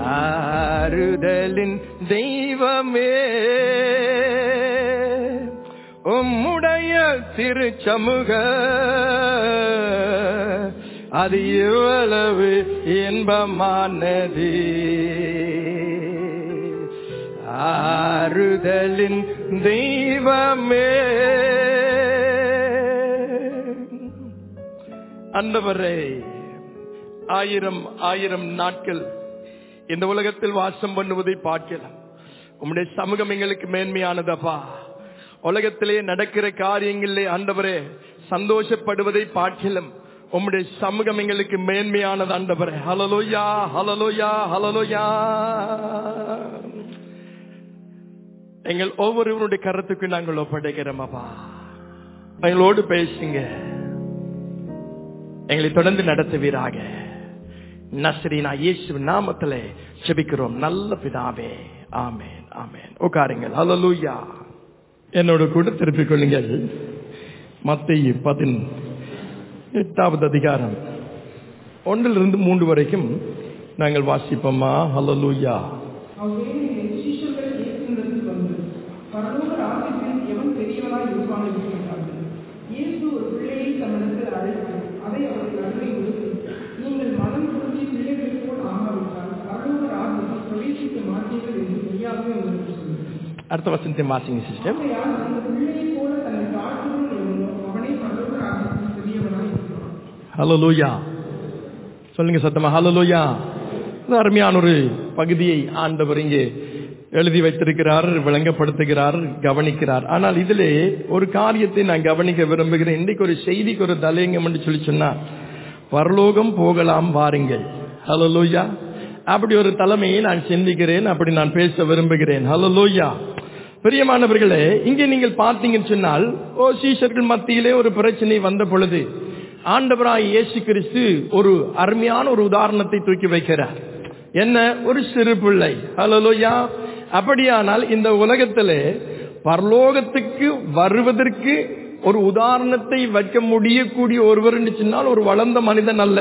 ஆறுதலின் தெய்வமே, உம்முடைய திருச்சமூக அது எவ்வளவு இன்பமானது. ஆறுதலின் தெய்வமே, ஆண்டவரே, ஆயிரம் நாட்கள் இந்த உலகத்தில் வாசம் பண்ணுவதை பார்க்கலாம். உம்முடைய சமூகம் எங்களுக்கு மேன்மையானதப்பா. உலகத்திலே நடக்கிற காரியங்களிலே ஆண்டவரே சந்தோஷப்படுவதை பார்க்கலாம். உம்முடைய சமூகம் எங்களுக்கு மேன்மையானது ஆண்டவரே. ஹல்லேலூயா, ஹல்லேலூயா, ஹல்லேலூயா. எங்கள் ஒவ்வொருவருடைய கருத்துக்கு நாங்கள் ஒப்படைக்கிறோம் அப்பா. எங்களோடு பேசுங்க, எங்களை தொடர்ந்து நடத்துவீராக. நஸ்ரீனா இயேசு நாமத்திலே ஜெபிக்கிறோம் நல்ல பிதாவே, ஆமென், ஆமென். உட்காருங்கள். ஹல்லேலூயா. என்னோட கூட திருப்பிக் கொள்ளுங்கள். மத்தேயு 18வது அதிகாரம் 1-3 வரைக்கும் நாங்கள் வாசிப்போமா? ஹல்லேலூயா. அடுத்த வசனத்தை வாசிங்க சிஸ்டர். ஹல்லேலூயா சொல்லுங்க சத்தமா. ஹல்லேலூயா. அருமையான ஒரு பகுதியை ஆண்டவர் இங்கே எழுதி வைத்திருக்கிறார், விளங்கப்படுத்துகிறார், கவனிக்கிறார். ஆனால் இதிலே ஒரு காரியத்தை நான் கவனிக்க விரும்புகிறேன். இன்றைக்கு ஒரு செய்திக்கு ஒரு தலையங்கம் என்று சொல்லி சொன்னா, பரலோகம் போகலாம் வாருங்கள். ஹல்லேலூயா. அப்படி ஒரு தலைமையை நான் சிந்திக்கிறேன், அப்படி நான் பேச விரும்புகிறேன். ஹல்லேலூயா. பிரியமானவர்களே, இங்கே நீங்கள் பார்த்தீங்கன்னு சொன்னால், சீஷர்கள் மத்தியிலே ஒரு பிரச்சனை வந்த பொழுது ஆண்டவராய் இயேசு கிறிஸ்து ஒரு அருமையான ஒரு உதாரணத்தை தூக்கி வைக்கிறார். என்ன? ஒரு சிறு பிள்ளை. ஹல்லேலூயா. அப்படியானால் இந்த உலகத்திலே பரலோகத்துக்கு வருவதற்கு ஒரு உதாரணத்தை வைக்க முடியக்கூடிய ஒருவர் என்று சொன்னால் ஒரு வளர்ந்த மனிதன் அல்ல,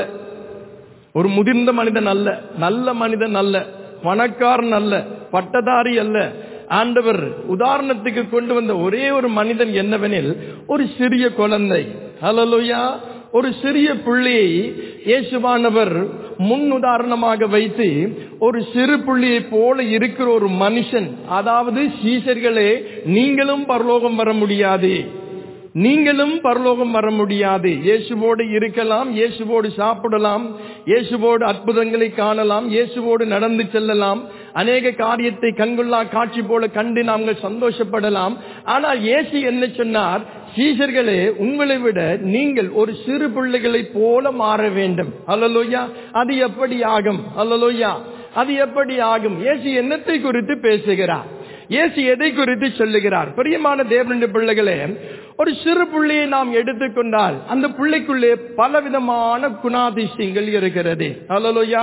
ஒரு முதிர்ந்த மனிதன் அல்ல, நல்ல மனிதன் அல்ல, பணக்காரன் அல்ல, பட்டதாரி அல்ல. ஆண்டவர் உதாரணத்துக்கு கொண்டு வந்த ஒரே ஒரு மனிதன் என்னவெனில் ஒரு சிறிய குழந்தை. ஹல்லேலூயா. ஒரு சிறிய பிள்ளையை இயேசுவானவர் முன் உதாரணமாக வைத்து ஒரு சிறு பிள்ளையை போல இருக்கிற ஒரு மனுஷன், அதாவது சீஷர்களே, நீங்களும் பரலோகம் வர முடியாது, நீங்களும் பரலோகம் வர முடியாது. இயேசுவோடு இருக்கலாம், இயேசுவோடு சாப்பிடலாம், இயேசுவோடு அற்புதங்களை காணலாம், இயேசுவோடு நடந்து செல்லலாம், அநேக காரியத்தை கண்கொள்ளா காட்சி போல கண்டு நாங்கள் சந்தோஷப்படலாம். ஆனால் இயேசு என்ன சொன்னார்? சீஷர்களே, உங்களை விட நீங்கள் ஒரு சிறு பிள்ளைகளை போல மாற வேண்டும். ஹல்லேலூயா. அது எப்படி ஆகும்? ஹல்லேலூயா. அது எப்படி ஆகும்? இயேசு என்னத்தை குறித்து பேசுகிறார்? இயேசு எதை குறித்து சொல்லுகிறார்? பிரியமான தேவனுடைய பிள்ளைகளே, ஒரு சிறு பிள்ளையை நாம் எடுத்துக்கொண்டால் அந்த பிள்ளைக்குள்ளே பலவிதமான குணாதிசயங்கள் இருக்கிறது. ஹல்லேலூயா.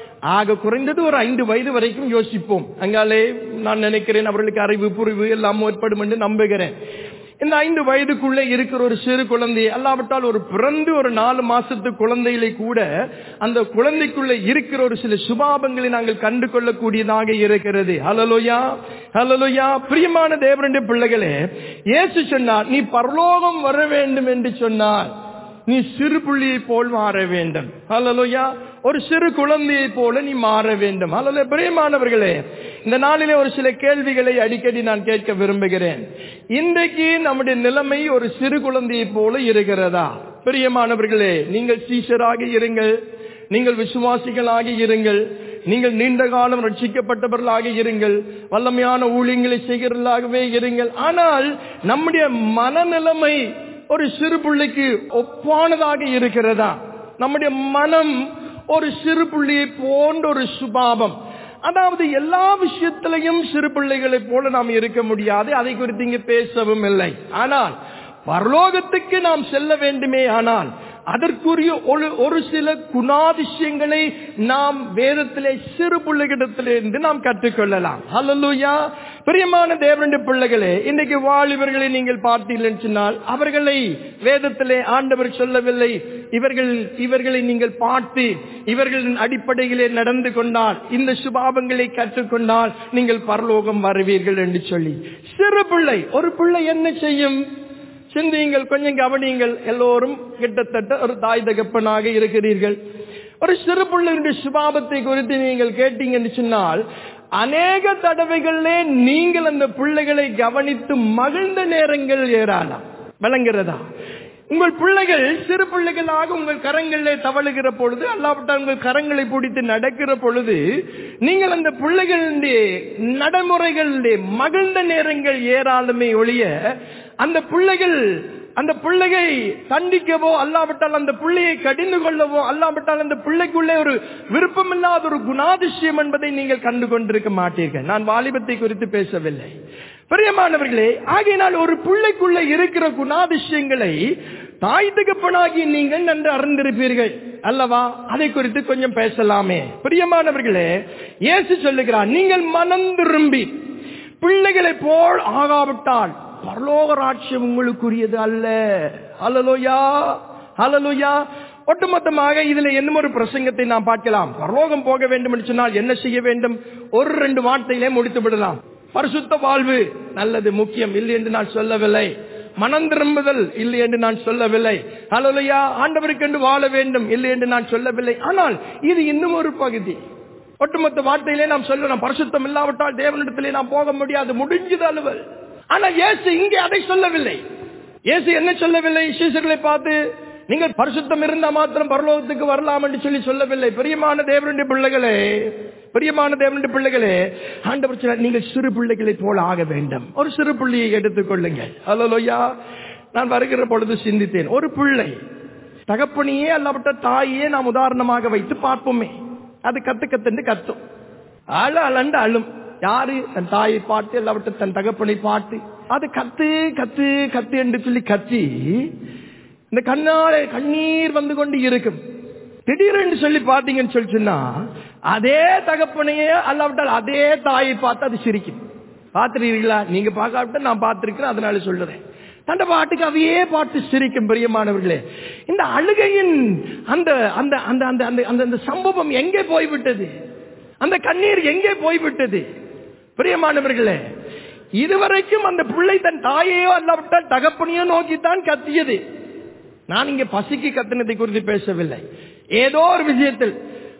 ஆக குறைந்தது ஒரு 5 வயது வரைக்கும் யோசிப்போம். அங்காலே நான் நினைக்கிறேன் அவர்களுக்கு அறிவு புரிவு எல்லாம் ஏற்படும் என்று நம்புகிறேன். இந்த 5 வயதுக்குள்ளே இருக்கிற ஒரு சிறு குழந்தை, அல்லாவிட்டால் ஒரு பிறந்து ஒரு 4 மாசத்து குழந்தையிலே கூட அந்த குழந்தைக்குள்ளே இருக்கிற ஒரு சில சுபாவங்களை நாங்கள் கண்டு கொள்ளக்கூடியதாக இருக்கிறது. ஹல்லேலூயா, ஹல்லேலூயா. பிரியமான தேவனுடைய பிள்ளைகளே, இயேசு சொன்னார், நீ பரலோகம் வர வேண்டும் என்று சொன்னார் நீ சிறு புள்ளியை போல் மாற வேண்டும். ஹல்லேலூயா. ஒரு சிறு குழந்தையை போல நீ மாற வேண்டும். ஹல்லேலூயா. பிரியமானவர்களே, இந்த நாளிலே ஒரு சில கேள்விகளை அடிக்கடி நான் கேட்க விரும்புகிறேன். இன்றைக்கு நம்முடைய நிலைமை ஒரு சிறு குழந்தையை போல இருக்கிறதா? பிரியமானவர்களே, நீங்கள் சீஷராக இருங்கள், நீங்கள் விசுவாசிகளாக இருங்கள், நீங்கள் நீண்ட காலம் ரட்சிக்கப்பட்டவர்களாக இருங்கள், வல்லமையான ஊழியங்களை செய்கிறவர்களாகவே இருங்கள். ஆனால் நம்முடைய மனநிலைமை ஒரு சிறு பிள்ளைக்கு ஒப்பானதாக இருக்கிறதா? நம்முடைய மனம் ஒரு சிறு பிள்ளையை போன்ற ஒரு சுபாவம். அதாவது எல்லா விஷயத்திலையும் சிறு பிள்ளைகளை போல நாம் இருக்க முடியாது, அதை குறித்து இங்கு பேசவும் இல்லை. ஆனால் பரலோகத்துக்கு நாம் செல்ல வேண்டுமே ஆனால் அதற்குரிய ஒரு சில குணாதிசயங்களை நாம் வேதத்திலே சிறு பிள்ளைகளிடத்திலிருந்து நாம் கற்றுக்கொள்ளலாம். ஹல்லேலூயா. பிரியமான தேவனுடைய பிள்ளைகளே, இன்றைக்கு வாலிபர்களை நீங்கள் பார்த்தீர்கள் சொன்னால் அவர்களை வேதத்திலே ஆண்டவர் சொல்லவில்லை, இவர்களை நீங்கள் பார்த்து இவர்களின் அடிப்படையிலே நடந்து கொண்டால், இந்த சுபாவங்களை கற்றுக்கொண்டால் நீங்கள் பரலோகம் வருவீர்கள் என்று சொல்லி. சிறு பிள்ளை, ஒரு பிள்ளை என்ன செய்யும்? சிந்தியுங்கள், கொஞ்சம் கவனியுங்கள். எல்லோரும் கிட்டத்தட்ட ஒரு தாய் தகப்பனாக இருக்கிறீர்கள். ஒரு சிறு பிள்ளையுடைய சுபாவத்தை குறித்து நீங்கள் கேட்டீங்கன்னு சொன்னால், அநேக தடவைகளிலே நீங்கள் அந்த பிள்ளைகளை கவனித்து மகிழ்ந்த நேரங்கள் ஏறாலாம். விளங்குகிறதா? உங்கள் பிள்ளைகள் சிறு பிள்ளைகளாக உங்கள் கரங்களிலே தவழுகிற பொழுது, அல்லாவிட்டால் உங்கள் கரங்களை பிடித்து நடக்கிற பொழுது, நீங்கள் அந்த பிள்ளைகளுடைய நடைமுறைகளிலே மகிழ்ந்த நேரங்கள் ஏறாலுமே ஒழிய, அந்த பிள்ளையை தண்டிக்கவோ அல்லாவிட்டால் அந்த பிள்ளையை கடிந்து கொள்ளவோ அல்லாவிட்டால் அந்த பிள்ளைக்குள்ளே ஒரு விருப்பமில்லாத ஒரு குணாதிசயம் என்பதை நீங்கள் கண்டு கொண்டிருக்க மாட்டீர்கள். நான் வாலிபத்தை குறித்து பேசவில்லை. பிரியமானவர்களே, ஆகையினால் ஒரு பிள்ளைக்குள்ள இருக்கிற குணாதிசயங்களை தாய் தகப்பனாகி நீங்கள் நன்கு அறிந்திருப்பீர்கள் அல்லவா? அதை குறித்து கொஞ்சம் பேசலாமே. பிரியமானவர்களே, இயேசு சொல்லுகிறார், நீங்கள் மனம் திரும்பி பிள்ளைகளை போல் ஆகாவிட்டால் பரலோக ராஜ்யம் உங்களுக்குரியது அல்ல. ஹல்லேலூயா, ஹல்லேலூயா. ஒட்டுமொத்தமாக இதுல என்ன ஒரு பிரசங்கத்தை நாம் பார்க்கலாம். பரலோகம் போக வேண்டும் என்று சொன்னால் என்ன செய்ய வேண்டும்? ஒரு 2 வார்த்தையிலே முடித்து விடலாம். பரிசுத்த வாழ்வு நல்லது, முக்கியம், இல்லை என்று நான் சொல்லவில்லை. மனம் திரும்புதல் இல்லை என்று நான் சொல்லவில்லை. ஹல்லேலூயா. ஆண்டவருக்கு என்று வாழ வேண்டும் இல்லை என்று நான் சொல்லவில்லை. ஆனால் இது இன்னும் ஒரு பகுதி. ஒட்டுமொத்த வார்த்தையிலே நாம் சொல்லலாம், பரிசுத்தம் இல்லாவிட்டால் தேவனிடத்திலே நாம் போக முடியாது, முடிஞ்சது அலுவல். ஆனால் இயேசு இங்கே அதை சொல்லவில்லை. இயேசு என்ன சொல்லவில்லை? சீஷர்களை பார்த்து நீங்கள் பரிசுத்தம் இருந்தா மாத்திரம் பரலோகத்துக்கு வரலாம் என்று சொல்லவில்லை. பிரியமான தேவனுடைய பிள்ளைகளே, ஆண்டவர் சொன்னார், நீங்கள் சிறு பிள்ளைகளை போல ஆக வேண்டும். ஒரு சிறு பிள்ளையை எடுத்துக்கொள்ளுங்கள். ஹல்லேலூயா. நான் வருகிற பொழுது சிந்தித்தேன், ஒரு பிள்ளை தகப்பனையே அல்லாவிட்ட தாயே நாம் உதாரணமாக வைத்து பார்ப்போமே, அது கத்து கத்தும், அழண்டு அழும். யாரு? தன் தாயை பார்த்து அல்லாவிட்ட தன் தகப்பனை பார்த்து அது கத்து என்று சொல்லி கத்தி இந்த கண்ணாலே கண்ணீர் வந்து கொண்டு இருக்கும். திடீரென்று சொல்லி பார்த்தீங்கன்னு சொன்னா அதே தகப்பனையே அல்லாவிட்டால் அதே தாயை பார்த்து அது சிரிக்கும். பார்த்துருக்கீங்களா? நீங்க பார்க்காவிட்ட நான் பார்த்திருக்கிறேன், அதனால சொல்லுறேன். தண்ட பாட்டுக்கு அதையே பார்த்து சிரிக்கும். பிரியமானவர்களே, இந்த அழுகையின் அந்த சம்பவம் எங்கே போய்விட்டது? அந்த கண்ணீர் எங்கே போய்விட்டது? பிரியமானவர்களே, இதுவரைக்கும் அந்த பிள்ளை தன் தாயையோ அல்லாவிட்டால் தகப்பனையோ நோக்கித்தான் கத்தியது. நான் இங்கே பசிக்கு கத்தினதை குறித்து பேசவில்லை. ஏதோ ஒரு விஷயத்தில்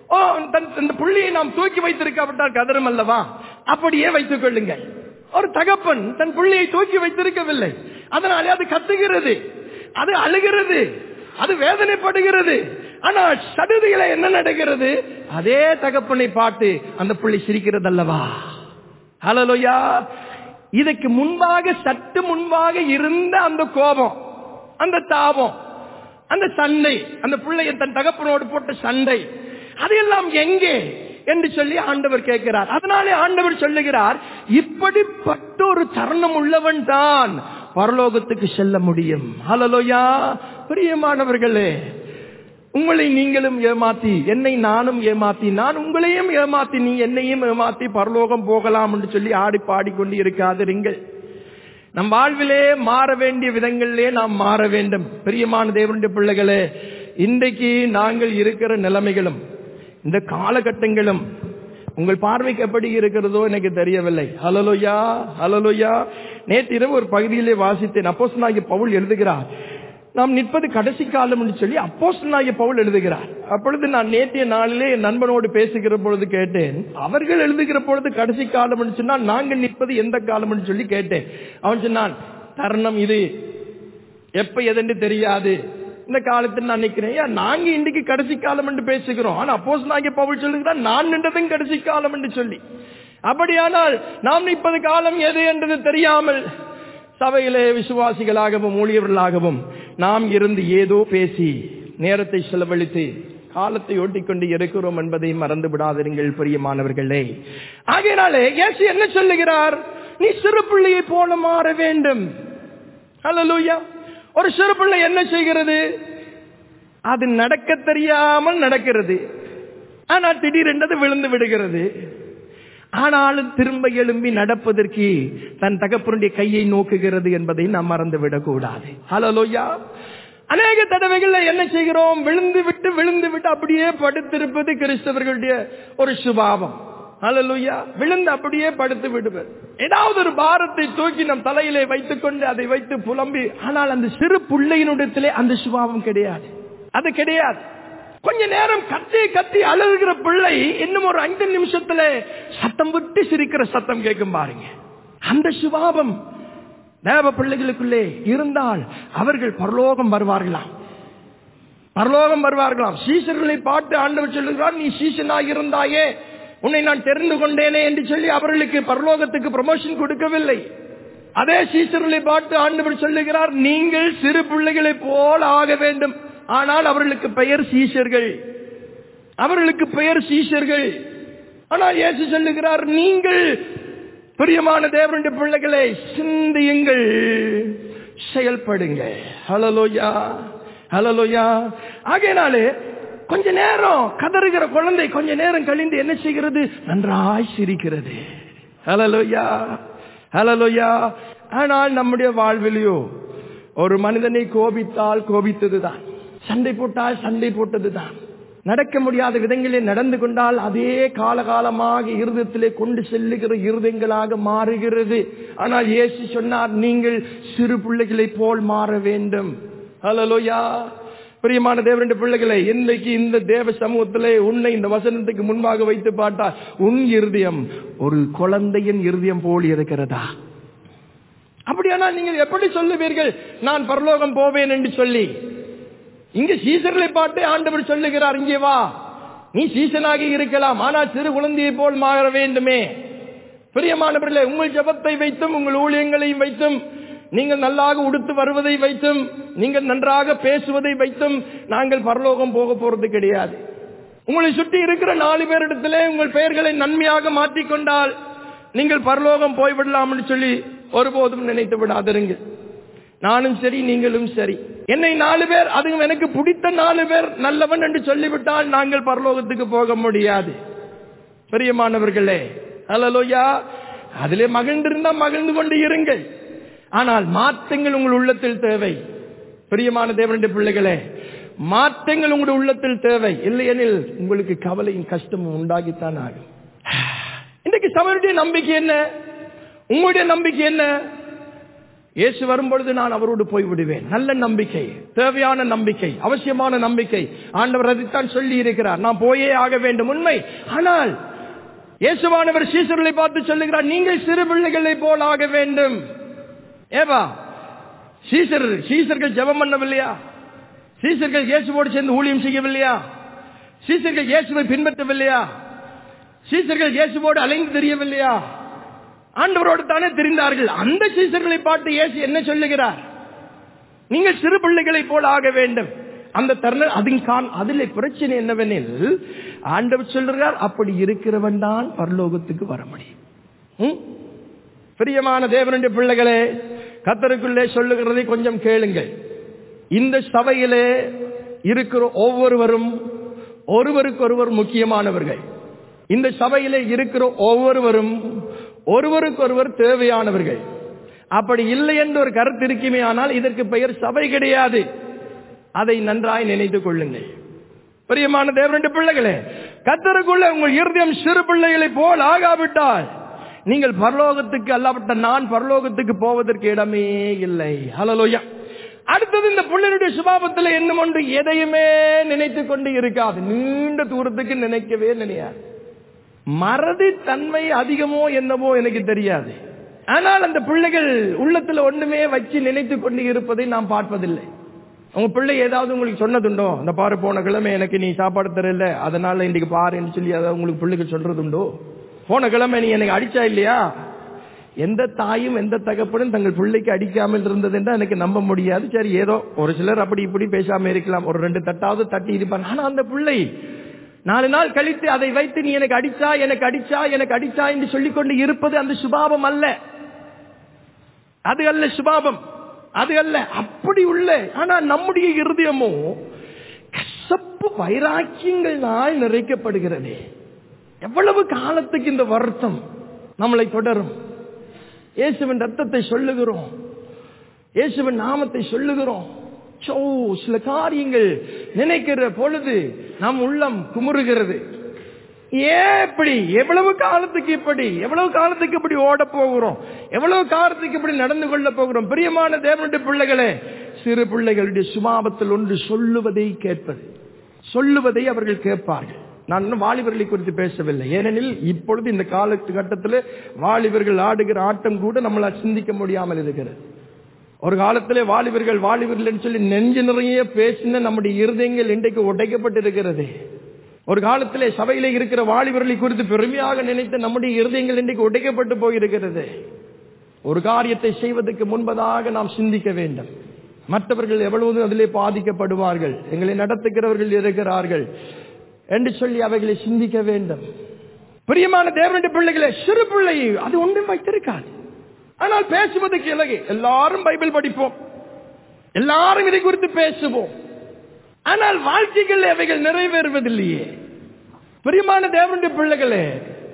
இந்த பிள்ளையை நாம் தூக்கி வைத்திருக்காவிட்டால் கதரும் அல்லவா? அப்படியே வைத்துக் கொள்ளுங்கள். ஒரு தகப்பன் தன் பிள்ளையை தூக்கி வைத்திருக்கவில்லை, அதனாலே அது கத்துகிறது, அது அழுகிறது, அது வேதனைப்படுகிறது. ஆனால் சடுதியில என்ன நடக்கிறது? அதே தகப்பனை பார்த்து அந்த பிள்ளை சிரிக்கிறது அல்லவா? ஹல்லேலூயா. இதற்கு முன்பாக சற்று முன்பாக இருந்த அந்த கோபம், அந்த தாபம், அந்த சண்டை, அந்த பிள்ளையை தன் தகப்பனோடு போட்ட சண்டை, அதையெல்லாம் எங்கே என்று சொல்லி ஆண்டவர் கேட்கிறார். அதனாலே ஆண்டவர் சொல்லுகிறார், இப்படிப்பட்ட ஒரு தருணம் உள்ளவன் தான் பரலோகத்துக்கு செல்ல முடியும். ஹல்லேலூயா. பிரியமானவர்களே, உங்களை நீங்களும் ஏமாத்தி, என்னை நானும் ஏமாத்தி, நான் உங்களையும் ஏமாத்தி, நீ என்னையும் ஏமாத்தி பரலோகம் போகலாம் என்று சொல்லி ஆடி பாடிக்கொண்டு இருக்காதீர்கள். நம் வாழ்விலே மாற வேண்டிய விதங்களிலே நாம் மாற வேண்டும். பிரியமான தேவனுடைய பிள்ளைகளே, இன்றைக்கு நாங்கள் இருக்கிற நிலைமைகளும் இந்த காலகட்டங்களும் உங்கள் பார்வைக்கு எப்படி இருக்கிறதோ எனக்கு தெரியவில்லை. ஹல்லேலூயா, ஹல்லேலூயா. நேற்று இரவு ஒரு பகுதியிலே வாசித்தேன். அப்போஸ்தலனாகிய பவுல் எழுதுகிறார், நாம் நிற்பது கடைசி காலம் என்று சொல்லி அப்போஸ்தலனாகிய பவுல் எழுதுகிறார். அப்பொழுது நான் நேற்றைய நாளிலே என் நண்பனோடு பேசுகிற பொழுது கேட்டேன், அவர்கள் எழுதுகிற பொழுது கடைசி காலம் என்று சொன்னால் நாங்கள் நிற்பது எந்த காலம் என்று சொல்லி கேட்டேன். அவன் சொன்னான், தருணம் இது, எப்ப எதென்று தெரியாது, இந்த காலத்தில் நான் நிற்கிறேன். நாங்க இன்றைக்கு கடைசி காலம் என்று பேசுகிறோம், ஆனா அப்போஸ்தலனாகிய பவுல் சொல்லுகிறார் நான் நின்றதும் கடைசி காலம் என்று சொல்லி. அப்படியானால் நாம் நிற்பது காலம் எது என்றது தெரியாமல் சபையிலே விசுவாசிகளாகவும் ஊழியர்களாகவும் நாம் இருந்து ஏதோ பேசி நேரத்தை செலவழித்து காலத்தை ஓட்டிக்கொண்டு இருக்கிறோம் என்பதை மறந்து விடாதீர்கள் பிரியமானவர்களே. ஆகையினாலே இயேசு என்ன சொல்லுகிறார்? நீ சிறு பிள்ளையை போல மாற வேண்டும். ஹல்லேலூயா. ஒரு சிறு பிள்ளை என்ன செய்கிறது? அது நடக்க தெரியாமல் நடக்கிறது. ஆனால் திடீரென்று விழுந்து விடுகிறது. ஆனாலும் திரும்ப எழும்பி நடப்பதற்கு தன் தகப்பனுடைய கையை நோக்குகிறது என்பதை நாம் மறந்துவிடக் கூடாது. ஹல்லேலூயா. அநேக தடவைகள் என்ன செய்கிறோம்? விழுந்து விட்டு அப்படியே படுத்திருப்பது கிறிஸ்தவர்களுடைய ஒரு சுபாவம். ஹல்லேலூயா. விழுந்து அப்படியே படுத்து விடுவர். ஏதாவது ஒரு பாரத்தை தூக்கி நம் தலையிலே வைத்துக் கொண்டு அதை வைத்து புலம்பி. ஆனால் அந்த சிறு பிள்ளையினுடைய அந்த சுபாவம் கிடையாது. அது கிடையாது. கொஞ்ச நேரம் கத்தி அழுகிற பிள்ளை இன்னும் ஒரு 5 நிமிஷத்துல சத்தம் விட்டு சிரிக்கிற சத்தம் கேட்கும் பாருங்க. அந்த சுபாவம் தேவ பிள்ளைகளுக்குள்ளே இருந்தால் அவர்கள் பரலோகம் வருவார்களாம். பரலோகம் வருவார்களாம். சீஷர்களை பார்த்து ஆண்டவர் சொல்லுகிறார், நீ சீஷனாக இருந்தாயே, உன்னை நான் தெரிந்து கொண்டேனே என்று சொல்லி அவர்களுக்கு பரலோகத்துக்கு ப்ரமோஷன் கொடுக்கவில்லை. அதே சீஷர்களை பார்த்து ஆண்டவர் சொல்லுகிறார், நீங்கள் சிறு பிள்ளைகளை போல் ஆக வேண்டும். ஆனால் அவர்களுக்கு பெயர் சீஷர்கள். அவர்களுக்கு பெயர் சீஷர்கள். ஆனால் இயேசு சொல்லுகிறார், நீங்கள் பிரியமான தேவனுடைய பிள்ளைகளை சிந்தியுங்கள், செயல்படுங்க. ஹல்லேலூயா. ஹல்லேலூயா. ஆகையினாலே கொஞ்ச நேரம் கதறுகிற குழந்தை கொஞ்ச நேரம் கழிந்து என்ன செய்கிறது? நன்றாய் சிரிக்கிறது. ஹல்லேலூயா. ஹல்லேலூயா. ஆனால் நம்முடைய வாழ்விலையோ ஒரு மனிதனை கோபித்தால் கோபித்ததுதான், சண்டை போட்டால் சண்டை போட்டதுதான், நடக்க முடியாத விதங்களில் நடந்து கொண்டால் அதே காலகாலமாக இருதயத்திலே கொண்டு செல்லுகிற இருதயங்களாக மாறுகிறது. ஆனால் இயேசு சொன்னார், நீங்கள் சிறு பிள்ளைகளை போல் மாற வேண்டும். ஹல்லேலூயா. பிரியமான தேவனுடைய பிள்ளைகளை, இன்றைக்கு இந்த தேவ சமூகத்திலே உன்னை இந்த வசனத்துக்கு முன்பாக வைத்து பார்த்தால் உன் இருதயம் ஒரு குழந்தையின் இருதயம் போல் இருக்கிறதா? அப்படியானால் நீங்கள் எப்படி சொல்லுவீர்கள் நான் பரலோகம் போவேன் என்று சொல்லி? இங்க சீசர்களை பார்த்து ஆண்டவர் சொல்லுகிறார், இங்கே வா, நீ சீசனாகி இருக்கலாம், ஆனால் சிறு குழந்தையை போல் மாற வேண்டுமே. பிரியமானவர்களே, உங்கள் ஜெபத்தை வைத்தும் உங்கள் ஊழியங்களையும் வைத்தும் நீங்கள் நல்லாக உடுத்து வருவதை வைத்தும் நீங்கள் நன்றாக பேசுவதை வைத்தும் நாங்கள் பரலோகம் போக போறது கிடையாது. உங்களை சுற்றி இருக்கிற 4 பேரிடத்திலே உங்கள் பெயர்களை நன்மையாக மாற்றிக்கொண்டால் நீங்கள் பரலோகம் போய்விடலாம் என்று சொல்லி ஒருபோதும் நினைத்து விடாதிருங்கள். நானும் சரி, நீங்களும் சரி, என்னை 4 பேர், அதுவும் எனக்கு பிடித்த 4 பேர் நல்லவன் என்று சொல்லிவிட்டால் நாங்கள் பரலோகத்துக்கு போக முடியாது. பிரியமானவர்களே, ஹல்லேலூயா. அதிலே மகிழ்ந்திருந்தா மகிழ்ந்து கொண்டு இருங்கள். ஆனால் மாற்றங்கள் உங்கள் உள்ளத்தில் தேவை. பிரியமான தேவனுடைய பிள்ளைகளே, மாற்றங்கள் உங்களுடைய உள்ளத்தில் தேவை. இல்லையெனில் உங்களுக்கு கவலையும் கஷ்டமும் உண்டாகித்தான் ஆகும். இன்றைக்கு சபையுடைய நம்பிக்கை என்ன? உங்களுடைய நம்பிக்கை என்ன? இயேசு வரும்பொழுது நான் அவரோடு போய் விடுவேன். நல்ல நம்பிக்கை, தேவையான நம்பிக்கை, அவசியமான நம்பிக்கை. ஆண்டவர் அதைத்தான் சொல்லி இருக்கிறார், நான் போயே ஆக வேண்டும். உண்மை. ஆனால் இயேசுவானவர் சீசர்களை பார்த்து சொல்லுகிறார், நீங்கள் சிறு பிள்ளைகளை போல் ஆக வேண்டும். ஏவா, சீசர்கள் ஜெபம் பண்ணவில்லையா? சீசர்கள் இயேசுவோடு சேர்ந்து ஊழியம் செய்யவில்லையா? சீசர்கள் இயேசுவை பின்பற்றவில்லையா? சீசர்கள் இயேசுவோடு அலைந்து தெரியவில்லையா? ஆண்டவரோடு தானே தெரிந்தார்கள். அந்த சீசர்களை பார்த்து இயேசு என்ன சொல்லுகிறார்? நீங்கள் சிறு பிள்ளைகளை போல் ஆக வேண்டும். அந்த தருணம் அதில் பிரச்சனை என்னவெனில், ஆண்டவர் சொல்றார், அப்படி இருக்கிறவன் தான் பரலோகத்துக்கு வர முடியும். பிரியமான தேவனுடைய பிள்ளைகளே, கர்த்தருக்குள்ளே சொல்லுகிறதை கொஞ்சம் கேளுங்கள். இந்த சபையிலே இருக்கிற ஒவ்வொருவரும் ஒருவருக்கொருவர் முக்கியமானவர்கள். இந்த சபையிலே இருக்கிற ஒவ்வொருவரும் ஒருவருக்கொருவர் தேவையானவர்கள். அப்படி இல்லை என்று ஒரு கருத்து இருக்குமே, ஆனால் இதற்கு பெயர் சபை கிடையாது. அதை நன்றாய் நினைத்துக் கொள்ளுங்கள். பிரியமான தேவனுடைய பிள்ளைகளே, கர்த்தருக்குள்ள உங்கள் இருதயம் சிறு பிள்ளைகளை போல் ஆகாவிட்டால் நீங்கள் பரலோகத்துக்கு அல்லாவிட்ட நான் பரலோகத்துக்கு போவதற்கு இடமே இல்லை. ஹல்லேலூயா. அடுத்தது, இந்த பிள்ளைகளுடைய சுபாவத்தில் என்னும் ஒன்று எதையுமே நினைத்துக் கொண்டு இருக்காது. நீண்ட தூரத்துக்கு நினைக்கவே நினையாது. மறதி தன்மை அதிகமோ என்னவோ எனக்கு தெரியாது. ஆனால் அந்த பிள்ளைகள் உள்ளத்துல ஒண்ணுமே வச்சு நினைத்துக் கொண்டு இருப்பதை நாம் பார்ப்பதில்லை. உங்க பிள்ளை ஏதாவது உங்களுக்கு சொன்னதுண்டோ? அந்த பாரு, போன கிழமை எனக்கு நீ சாப்பாடு தரல, அதனால இன்னைக்கு பாருன்னு சொல்லி அதாவது உங்களுக்கு பிள்ளைகள் சொல்றதுண்டோ? போன கிழமை நீ எனக்கு அடிச்சா இல்லையா? எந்த தாயும் எந்த தகப்பனும் தங்கள் பிள்ளைக்கு அடிக்காமல் இருந்தது என்றால் எனக்கு நம்ப முடியாது. சரி, ஏதோ ஒரு சிலர் அப்படி இப்படி பேசாம இருக்கலாம், ஒரு 2 தட்டாவது தட்டி இருப்பாங்க. ஆனா அந்த பிள்ளை 4 நாள் கழித்து அதை வைத்து நீ எனக்கு அடிச்சா எனக்கு அடிச்சா எனக்கு அடிச்சா என்று சொல்லிக்கொண்டு இருப்பது அந்த சுபாவம் அல்ல. அது அல்ல சுபாவம், அது அல்ல. அப்படி உள்ள. ஆனா நம்முடைய இருதயமோ கசப்பு வைராக்கியங்களால் நிறைக்கப்படுகிறது. எவ்வளவு காலத்துக்கு இந்த வருத்தம் நம்மளை தொடரும்? இயேசுவின் ரத்தத்தை சொல்லுகிறோம், இயேசுவின் நாமத்தை சொல்லுகிறோம். சில காரியங்கள் நினைக்கிற பொழுது நம் உள்ளம் குமுறுகிறது. ஏன் இப்படி? எவ்வளவு காலத்துக்கு இப்படி? எவ்வளவு காலத்துக்கு இப்படி ஓட போகிறோம்? எவ்வளவு காலத்துக்கு இப்படி நடந்து கொள்ள போகிறோம்? பிரியமான தேவனுடைய பிள்ளைகளே, சிறு பிள்ளைகளுடைய சுபாவத்தில் ஒன்று சொல்லுவதை கேட்பது. சொல்லுவதை அவர்கள் கேட்பார்கள். நான் இன்னும் வாலிபர்களை குறித்து பேசவில்லை. ஏனெனில் இப்பொழுது இந்த காலகட்டத்தில் வாலிபர்கள் ஆடுகிற ஆட்டம் கூட நம்மளால் சிந்திக்க முடியாமல் இருக்கிறது. ஒரு காலத்திலே வாலிபர்கள் சொல்லி நெஞ்சு நிறைய பேசின நம்முடைய இருதயங்கள் இன்றைக்கு உடைக்கப்பட்டிருக்கிறது. ஒரு காலத்திலே சபையிலே இருக்கிற வாலிபர்களை குறித்து பெருமையாக நினைத்த நம்முடைய இருதயங்கள் இன்றைக்கு உடைக்கப்பட்டு போயிருக்கிறது. ஒரு காரியத்தை செய்வதற்கு முன்பதாக நாம் சிந்திக்க வேண்டும். மற்றவர்கள் எவ்வளவு அதிலே பாதிக்கப்படுவார்கள், எங்களை நடத்துகிறவர்கள் இருக்கிறார்கள் என்று சொல்லி அவைகளை சிந்திக்க வேண்டும். பிரியமான தேவனுடைய பிள்ளைகளே, சிறு பிள்ளை அது ஒன்றும் வைத்திருக்காது. ஆனால் பேசுவதற்கு இலகை. எல்லாரும் பைபிள் படிப்போம், எல்லாரும் இதை குறித்து பேசுவோம். ஆனால் வாழ்க்கைகள் அவைகள் நிறைவேறுவதில்லையே. பிரியமான தேவனுடைய பிள்ளைகளே,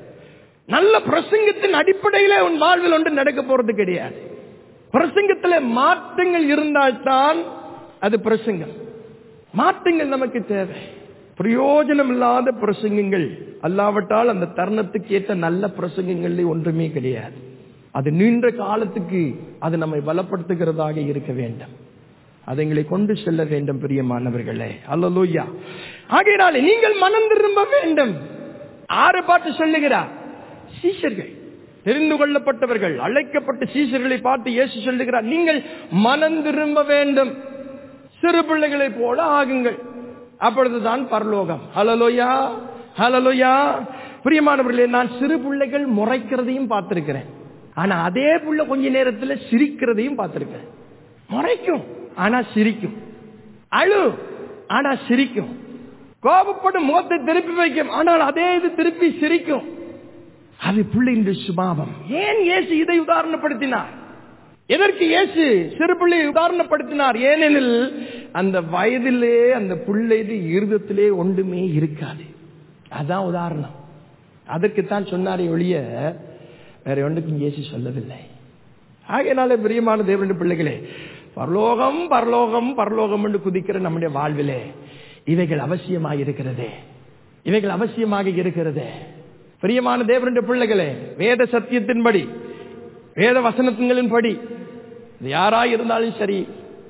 நல்ல பிரசங்கத்தின் அடிப்படையிலே உன் வாழ்வில் ஒன்று நடக்க போறது கிடையாது. பிரசங்கத்திலே மாற்றங்கள் இருந்தால்தான் அது பிரசங்கம். மாற்றங்கள் நமக்கு தேவை. பிரயோஜனம் இல்லாத பிரசங்கங்கள் அல்லாவிட்டால் அந்த தருணத்துக்கு ஏற்ற நல்ல பிரசங்கங்கள் ஒன்றுமே கிடையாது. அது நீண்ட காலத்துக்கு அது நம்மை பலப்படுத்துகிறதாக இருக்க வேண்டும். அதை எங்களை கொண்டு செல்ல வேண்டும். பிரியமானவர்களே, அல்லேலூயா. ஆகையினாலே நீங்கள் மனம் திரும்ப வேண்டும். ஆறு பார்த்து சொல்லுகிறார், சீஷர்கள், தெரிந்து கொள்ளப்பட்டவர்கள், அழைக்கப்பட்ட சீஷர்களை பார்த்து இயேசு சொல்லுகிறார், நீங்கள் மனம் திரும்ப வேண்டும், சிறு பிள்ளைகளை போல ஆகுங்கள், அப்பொழுதுதான் பரலோகம். ஹல்லேலூயா, ஹல்லேலூயா. பிரியமானவர்களே, நான் சிறு பிள்ளைகள் முறைக்கிறதையும் பார்த்திருக்கிறேன். ஆனா அதே புள்ள கொஞ்ச நேரத்தில் சிரிக்கிறதையும் பார்த்திருக்கிறேன். முறைக்கும் ஆனா சிரிக்கும், அழு ஆனா சிரிக்கும், கோபப்படும் முகத்தை திருப்பி வைக்கும் ஆனால் அதே இது திருப்பி சிரிக்கும். அது பிள்ளையின் சுபாவம். ஏன் இயேசு இதை உதாரணப்படுத்தினார்? எதற்கு இயேசு சிறு பிள்ளையை உதாரணப்படுத்தினார்? ஏனெனில் அந்த வயதிலே அந்த பிள்ளை இருதயத்திலே ஒன்றுமே இருக்காது. அதான் உதாரணம். அதற்குத்தான் சொன்னாரே ஒழிய வேற ஒன்றுக்கும் இயேசு சொல்லவில்லை. ஆகையினாலே பிரியமான தேவனுடைய பிள்ளைகளே, பரலோகம் பரலோகம் பரலோகம் என்று குதிக்கிற நம்முடைய வாழ்விலே இவைகள் அவசியமாக இருக்கிறது. இவைகள் அவசியமாக இருக்கிறது. பிரியமான தேவனுடைய பிள்ளைகளே, வேத சத்தியத்தின்படி, வேத வசனத்தின்படி யாராய் இருந்தாலும் சரி,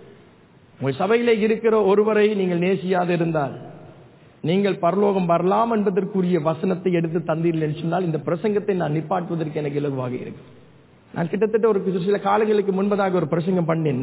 உங்கள் சபையிலே இருக்கிற ஒருவரை நீங்கள் நேசியாது இருந்தால் நீங்கள் பரலோகம் வரலாம் என்பதற்குரிய வசனத்தை எடுத்து தந்தீர்கள் என்று சொன்னால் இந்த பிரசங்கத்தை நான் நிப்பாட்டுவதற்கு எனக்கு இலகுவாக இருக்கு. நான் கிட்டத்தட்ட ஒரு சில காலங்களுக்கு முன்பதாக ஒரு பிரசங்கம் பண்ணேன்.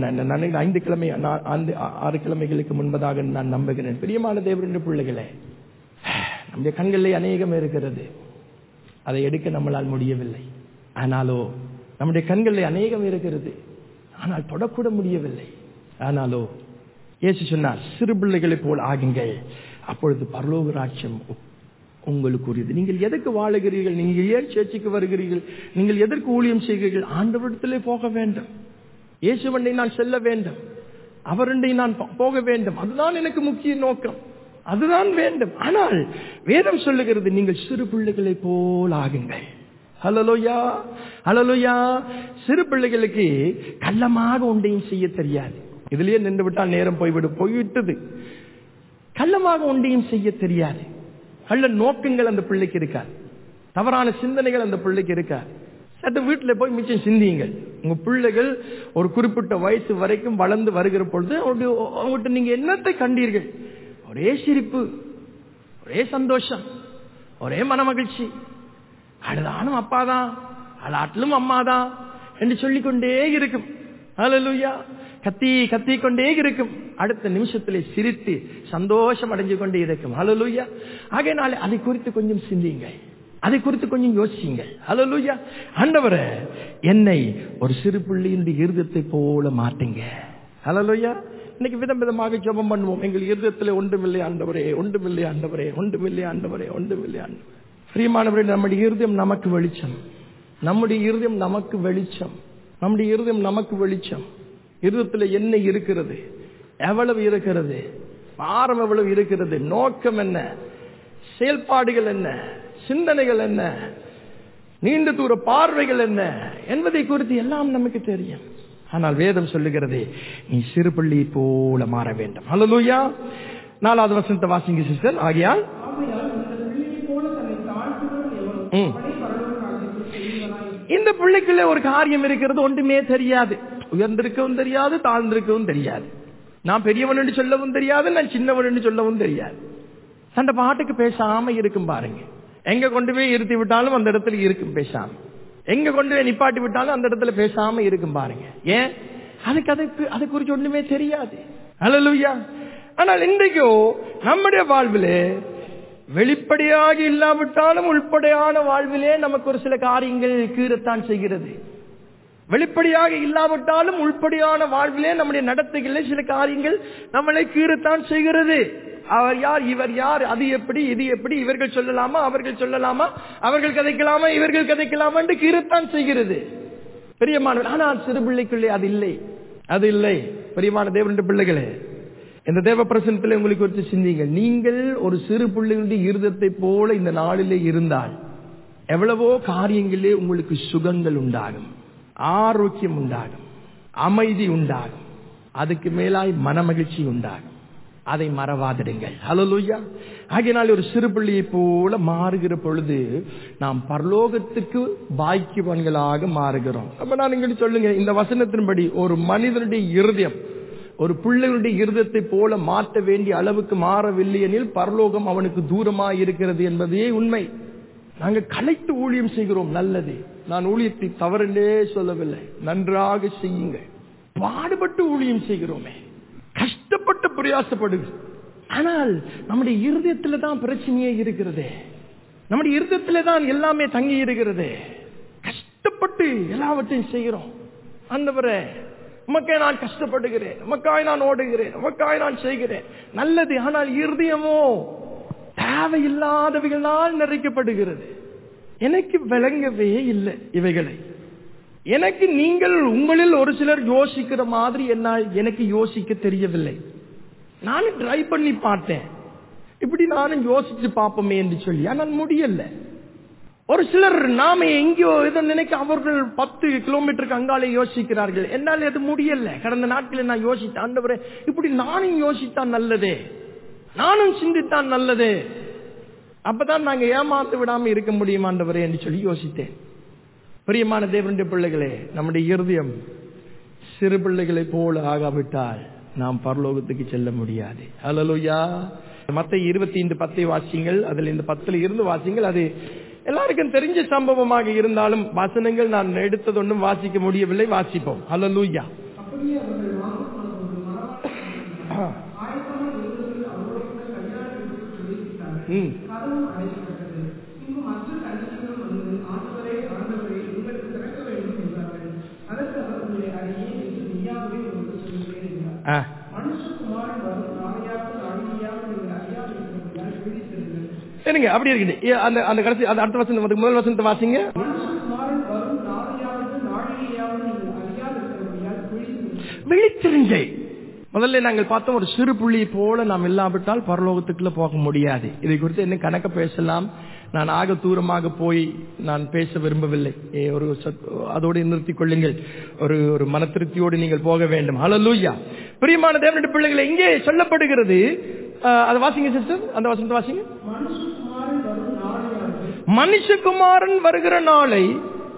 6 கிழமைகளுக்கு முன்பதாக நான் நம்புகிறேன். பிரியமான தேவனுடைய பிள்ளைகளே, நம்முடைய கண்களிலே அநேகம் இருக்கிறது, அதை எடுக்க நம்மளால் முடியவில்லை. ஆனாலோ நம்முடைய கண்களிலே அநேகம் இருக்கிறது, ஆனால் தொடக்கூட முடியவில்லை. ஆனாலோ இயேசு சொன்னார், சிறு பிள்ளைகளை போல் ஆகுங்கள், அப்பொழுது பரலோக ராஜ்யம் உங்களுக்கு உரியது. நீங்கள் எதற்கு வாழுகிறீர்கள்? நீங்கள் ஏன் சேர்ச்சிக்கு வருகிறீர்கள்? நீங்கள் எதற்கு ஊழியம் செய்கிறீர்கள்? ஆண்டவரிடத்திலே போக வேண்டும். இயேசுவண்டை நான் செல்ல வேண்டும், அவரண்டை நான் போக வேண்டும். அதுதான் எனக்கு முக்கிய நோக்கம், அதுதான் வேண்டும். ஆனால் வேதம் சொல்லுகிறது, நீங்கள் சிறு பிள்ளைகளை போல் ஆகுங்கள். ஹல்லேலூயா, ஹல்லேலூயா. சிறு பிள்ளைகளுக்கு கள்ளமாக ஒன்றையும் செய்ய தெரியாது. இதுலயே நின்று விட்டால் நேரம் போய்விட்டது. கள்ளமாக ஒன்றையும் செய்ய தெரியாது. கள்ள நோக்கங்கள் அந்த பிள்ளைக்கு இருக்காது, தவறான சிந்தனைகள் அந்த பிள்ளைக்கு இருக்காது. சற்று வீட்டில் போய் மிச்சம் சிந்தியுங்கள். உங்க பிள்ளைகள் ஒரு குறிப்பிட்ட வயசு வரைக்கும் வளர்ந்து வருகிற பொழுது அவங்ககிட்ட நீங்க என்னத்தை கண்டீர்கள்? ஒரே சிரிப்பு, ஒரே சந்தோஷம், ஒரே மனமகிழ்ச்சி. அழுதானும் அப்பாதான், அழாட்டிலும் அம்மாதான் என்று சொல்லிக்கொண்டே இருக்கும். ஹல்லேலூயா. கத்தி கொண்டே இருக்கும். அடுத்த நிமிஷத்திலே சிரித்து சந்தோஷம் அடைஞ்சு கொண்டே இருக்கும். ஹல்லேலூயா. ஆகையினாலே அதை குறித்து கொஞ்சம் சிந்தியுங்கள், அதை குறித்து கொஞ்சம் யோசியுங்கள். ஹல்லேலூயா. ஆண்டவரே, என்னை ஒரு சிறு பிள்ளையின் இருதயத்தை போல மாட்டுங்க. ஹல்லேலூயா. இன்னைக்கு விதம் விதமாக ஜெபம் பண்ணுவோம். எங்கள் இருதயத்திலே ஒன்றுமில்லை ஆண்டவரே, ஒன்றுமில்லை ஆண்டவரே, ஒன்றுமில்லை ஆண்டவரே, ஒன்றுமில்லை ஆண்டவரே. பிரியமானவரே, நம்முடைய இருதயம் நமக்கு வெளிச்சம், நம்முடைய இருதயம் நமக்கு வெளிச்சம், நம்முடைய இருதயம் நமக்கு வெளிச்சம். இருதயத்தில் என்ன இருக்கிறது, எவ்வளவு இருக்கிறது, பாரம் எவ்வளவு இருக்கிறது, நோக்கம் என்ன, செயல்பாடுகள் என்ன, சிந்தனைகள் என்ன, நீண்ட தூர பார்வைகள் என்ன என்பதை குறித்து எல்லாம் நமக்கு தெரியும். ஆனால் வேதம் சொல்லுகிறது, நீ சிறு பிள்ளை போல மாற வேண்டும். ஹல்லேலூயா. 4வது வசனத்தை வாசிங்க சிஸ்டர். ஆகையால் இந்த பிள்ளைக்குள்ள ஒரு காரியம் இருக்கிறது, ஒன்றுமே தெரியாது. உயர்ந்திருக்கவும் தெரியாது, தாழ்ந்திருக்கவும் தெரியாது. நான் பெரியவன் என்று சொல்லவும் தெரியாது, நான் சின்னவன் என்று சொல்லவும் தெரியாது. அந்த பாட்டுக்கு பேசாம இருக்கும் பாருங்க. எங்க கொண்டு போய் இருத்தி விட்டாலும் அந்த இடத்துல இருக்கும் பேசாம, எங்க கொண்டு போய் நிப்பாட்டி விட்டாலும் அந்த இடத்துல பேசாம இருக்கும் பாருங்க. ஏன்? அதை குறித்து ஒண்ணுமே தெரியாது. ஹல்லேலூயா. ஆனால் இன்றைக்கோ நம்முடைய வாழ்விலே வெளிப்படையாக இல்லாவிட்டாலும் உள்படையான வாழ்விலே நமக்கு ஒரு சில காரியங்கள் கீறத்தான் செய்கிறது. வெளிப்படையாக இல்லாவிட்டாலும் உள்படையான வாழ்விலே நம்முடைய நடத்தைகளிலே சில காரியங்கள் நம்மளை கீறத்தான் செய்கிறது. அவர் யார், இவர் யார், அது எப்படி, இது எப்படி, இவர்கள் சொல்லலாமா, அவர்கள் சொல்லலாமா, அவர்கள் கதைக்கலாமா, இவர்கள் கதைக்கலாமா என்று கீறத்தான் செய்கிறது. பிரியமானவர், ஆனால் சிறு பிள்ளைக்குள்ளே அது இல்லை, அது இல்லை. பிரியமான தேவனுடைய பிள்ளைகளே, இந்த தேவ பிரசன்னத்திலே உங்களுக்கு குறித்து சிந்திங்கள். நீங்கள் ஒரு சிறு பிள்ளைகளுடைய இருதயத்தை போல இந்த நாளிலே இருந்தால் எவ்வளவோ காரியங்களே உங்களுக்கு சுகங்கள் உண்டாகும், ஆரோக்கியம் உண்டாகும், அமைதி உண்டாகும், அதுக்கு மேலாய் மனமகிழ்ச்சி உண்டாகும். அதை மறவாதிடுங்கள். ஹல்லேலூயா. ஆகையினால் ஒரு சிறு பிள்ளையை போல மாறுகிற பொழுது நாம் பரலோகத்துக்கு பாக்கியவான்களாக மாறுகிறோம். அப்ப நான் இங்க சொல்லுங்க, இந்த வசனத்தின்படி ஒரு மனிதனுடைய இருதயம் ஒரு பிள்ளைகளுடைய இருதயத்தை போல மாற்ற வேண்டிய அளவுக்கு மாறவில்லை எனில் பரலோகம் அவனுக்கு தூரமாக இருக்கிறது என்பதே உண்மை. நாங்கள் கலைத்து ஊழியம் செய்கிறோம், நல்லது. நான் ஊழியத்தை தவறென்றே சொல்லவில்லை, நன்றாக செய்யுங்க. பாடுபட்டு ஊழியம் செய்கிறோமே, கஷ்டப்பட்டு பிரயாசப்படுது. ஆனால் நம்முடைய இருதயத்துல தான் பிரச்சனையே இருக்கிறது, நம்முடைய இருதயத்துல தான் எல்லாமே தங்கி இருக்கிறது. கஷ்டப்பட்டு எல்லாவற்றையும் செய்கிறோம். ஆண்டவரே, உமக்காய் நான் கஷ்டப்படுகிறேன், உமக்காய் நான் ஓடுகிறேன், உமக்காய் நான் செய்கிறேன், நல்லது. ஆனால் இருதயமோ தேவையில்லாதவைகளால் நிறைக்கப்படுகிறது. எனக்கு விளங்கவே இல்லை இவைகளை. எனக்கு நீங்கள் உங்களில் ஒரு சிலர் யோசிக்கிற மாதிரி என்னால் எனக்கு யோசிக்க தெரியவில்லை. நானும் ட்ரை பண்ணி பார்த்தேன், இப்படி நானும் யோசிச்சு பார்ப்போமே என்று சொல்லி, ஆனால் முடியல. ஒரு சிலர் நாம எங்கேயோ ஏதோ நினைக்க அவர்கள் 10 கிலோமீட்டருக்கு அங்காலே யோசிக்கிறார்கள். என்னால் அது முடியல. கடந்த நாட்களில் நான் யோசித்தேன், ஆண்டவரே இப்படி நானும் யோசித்தான் நல்லதே, நானும் சிந்தித்தான் நல்லதே, அப்பதான் நாங்க ஏமாந்து விடாம இருக்க முடியும் ஆண்டவரே என்று சொல்லி யோசித்தேன். பிரியமான தேவனுடைய பிள்ளைகளே, நம்முடைய இருதயம் சிறு பிள்ளைகளை போல ஆகாவிட்டால் நாம் பரலோகத்துக்கு செல்ல முடியாது. ஹல்லேலூயா. மத்தேயு 25:10 வாசிங்கள். அதில் இந்த 10 இருந்து வாசிங்கள். அது எல்லாருக்கும் தெரிஞ்ச சம்பவமாக இருந்தாலும் வசனங்கள் நான் எடுத்தது ஒன்றும் வாசிக்க முடியவில்லை, வாசிப்போம். ஹல்லேலூயா. சரிங்க, அப்படி இருக்குது. அந்த கடைசி அடுத்த வசனம், முதல் வசனத்தை வாசிங்க. விழித்திருங்க. முதல்ல நாங்கள் பார்த்தோம், ஒரு சிறு புள்ளியை போல நாம் இல்லாவிட்டால் பரலோகத்துக்குள்ள போக முடியாது. இதை குறித்து என்ன கணக்க பேசலாம். நான் ஆக தூரமாக போய் நான் பேச விரும்பவில்லை. ஒரு அதோடு நிறுத்திக் கொள்ளுங்கள். ஒரு மன திருப்தியோடு நீங்கள் போக வேண்டும். ஹல்லேலூயா. பிரியமான தேவனுடைய பிள்ளைகளை, இங்கே சொல்லப்படுகிறது, அதை வாசிங்க சிஸ்டர், அந்த வசனத்தை வாசிங்க. மனுஷகுமாரன் வருகிற நாளை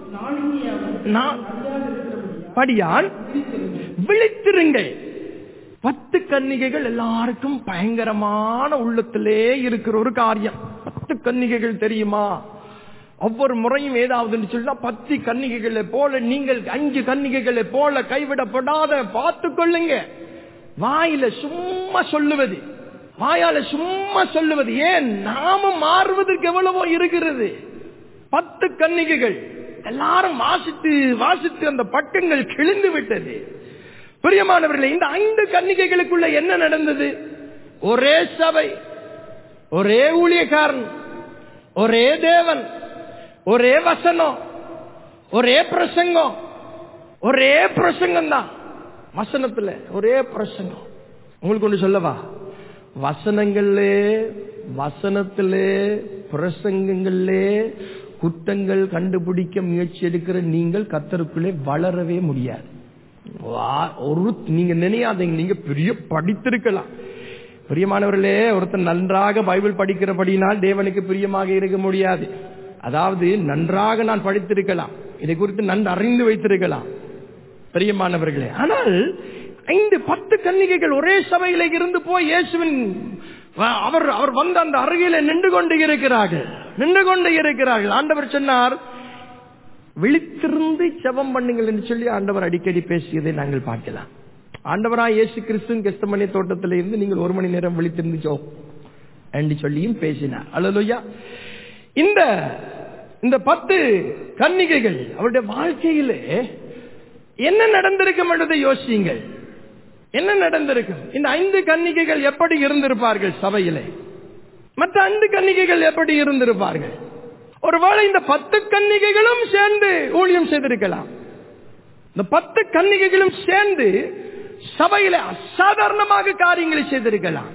படியால் விழித்திருங்கள். 10 கன்னிகைகள் எல்லாருக்கும் பயங்கரமான உள்ளத்திலே இருக்கிற ஒரு காரியம். 10 கன்னிகைகள் தெரியுமா? ஒவ்வொரு முறையும் ஏதாவது சொல்ல 10 கன்னிகைகளை போல நீங்கள் 5 கன்னிகைகளை போல கைவிடப்படாத பார்த்துக் கொள்ளுங்க. வாயில சும்மா சொல்லுவது, வாயால சும்மா சொல்லுவது. ஏன்? நாமும் மாறுவதற்கு எவ்வளவோ இருக்கிறது. 10 கன்னிகைகள் எல்லாரும் வாசித்து வாசித்து அந்த பக்கங்கள் கிழிந்து விட்டது. பிரியமானவர்களே, இந்த 5 கன்னிகைகளுக்குள்ள என்ன நடந்தது? ஒரே சபை, ஒரே ஊழியக்காரன், ஒரே தேவன், ஒரே வசனம், ஒரே பிரசங்கம். ஒரே பிரசங்கம் தான் வசனத்துல, ஒரே பிரசங்கம். உங்களுக்கு ஒன்று சொல்லவா? வசனத்திலே பிரசங்கங்களிலே குற்றங்கள் கண்டுபிடிக்க முயற்சி எடுக்கிற நீங்கள் கர்த்தருக்குள்ளே வளரவே முடியாது. நீங்க நினையாதீங்க, நீங்க பெரிய படித்திருக்கலாம். பிரியமானவர்களே, ஒருத்தர் நன்றாக பைபிள் படிக்கிறபடினால் தேவனுக்கு பிரியமாக இருக்க முடியாது. அதாவது நன்றாக நான் படித்திருக்கலாம், இதை குறித்து நன்கு அறிந்து வைத்திருக்கலாம் பிரியமானவர்களே. ஆனால் 5-10 கன்னிகைகள் ஒரே சபையில இருந்து போய் இயேசுவின் அவர் வந்த அந்த அருகில நின்று கொண்டு இருக்கிறார்கள். ஆண்டவர் சொன்னார், விழித்திருந்து ஜெபம் பண்ணுங்கள் என்று சொல்லி ஆண்டவர் அடிக்கடி பேசியதை நாங்கள் பார்க்கலாம். ஆண்டவராய் இயேசு கிறிஸ்து கெத்செமனே தோட்டத்தில் இருந்து நீங்கள் 1 மணி நேரம் விழித்திருந்து ஜெபம் என்று சொல்லியும் பேசினார். அல்லேலூயா. இந்த 10 கன்னிகைகள் அவருடைய வாழ்க்கையிலே என்ன நடந்திருக்கும் என்றதை யோசியுங்கள். என்ன நடந்திருக்கும்? இந்த 5 கன்னிகைகள் எப்படி இருந்திருப்பார்கள் சபையிலே? மற்ற 5 கன்னிகைகள் எப்படி இருந்திருப்பார்கள்? ஒருவேளை இந்த 10 கன்னிகைகளும் சேர்ந்து ஊழியம் செய்திருக்கலாம். இந்த 10 கன்னிகைகளும் சேர்ந்து சபையில அசாதாரணமாக காரியங்களை செய்திருக்கலாம்.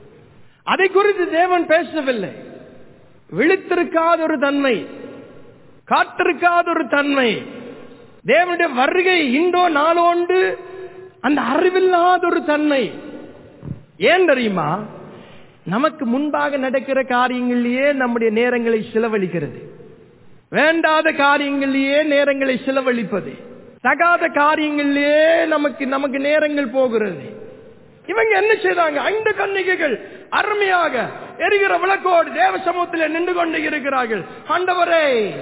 அதை குறித்து தேவன் பேசவில்லை. விழித்திருக்காத ஒரு தன்மை, காத்திருக்காத ஒரு தன்மை, தேவனுடைய வருகை இன்றோ நாளோண்டு அந்த அறிவில்லாத ஒரு தன்மை. ஏன் தெரியுமா? நமக்கு முன்பாக நடக்கிற காரியங்களிலேயே நம்முடைய நேரங்களை செலவழிக்கிறது, வேண்டாத காரியங்களிலேயே நேரங்களை செலவழிப்பது, தகாத காரியங்களிலேயே நமக்கு நேரங்கள் போகிறது. இவங்க என்ன செய்தாங்க? 5 கன்னிகைகள் அருமையாக எரிகிற விளக்கோடு தேவ சமூகத்தில் நின்று கொண்டு இருக்கிறார்கள். ஆண்டவரே,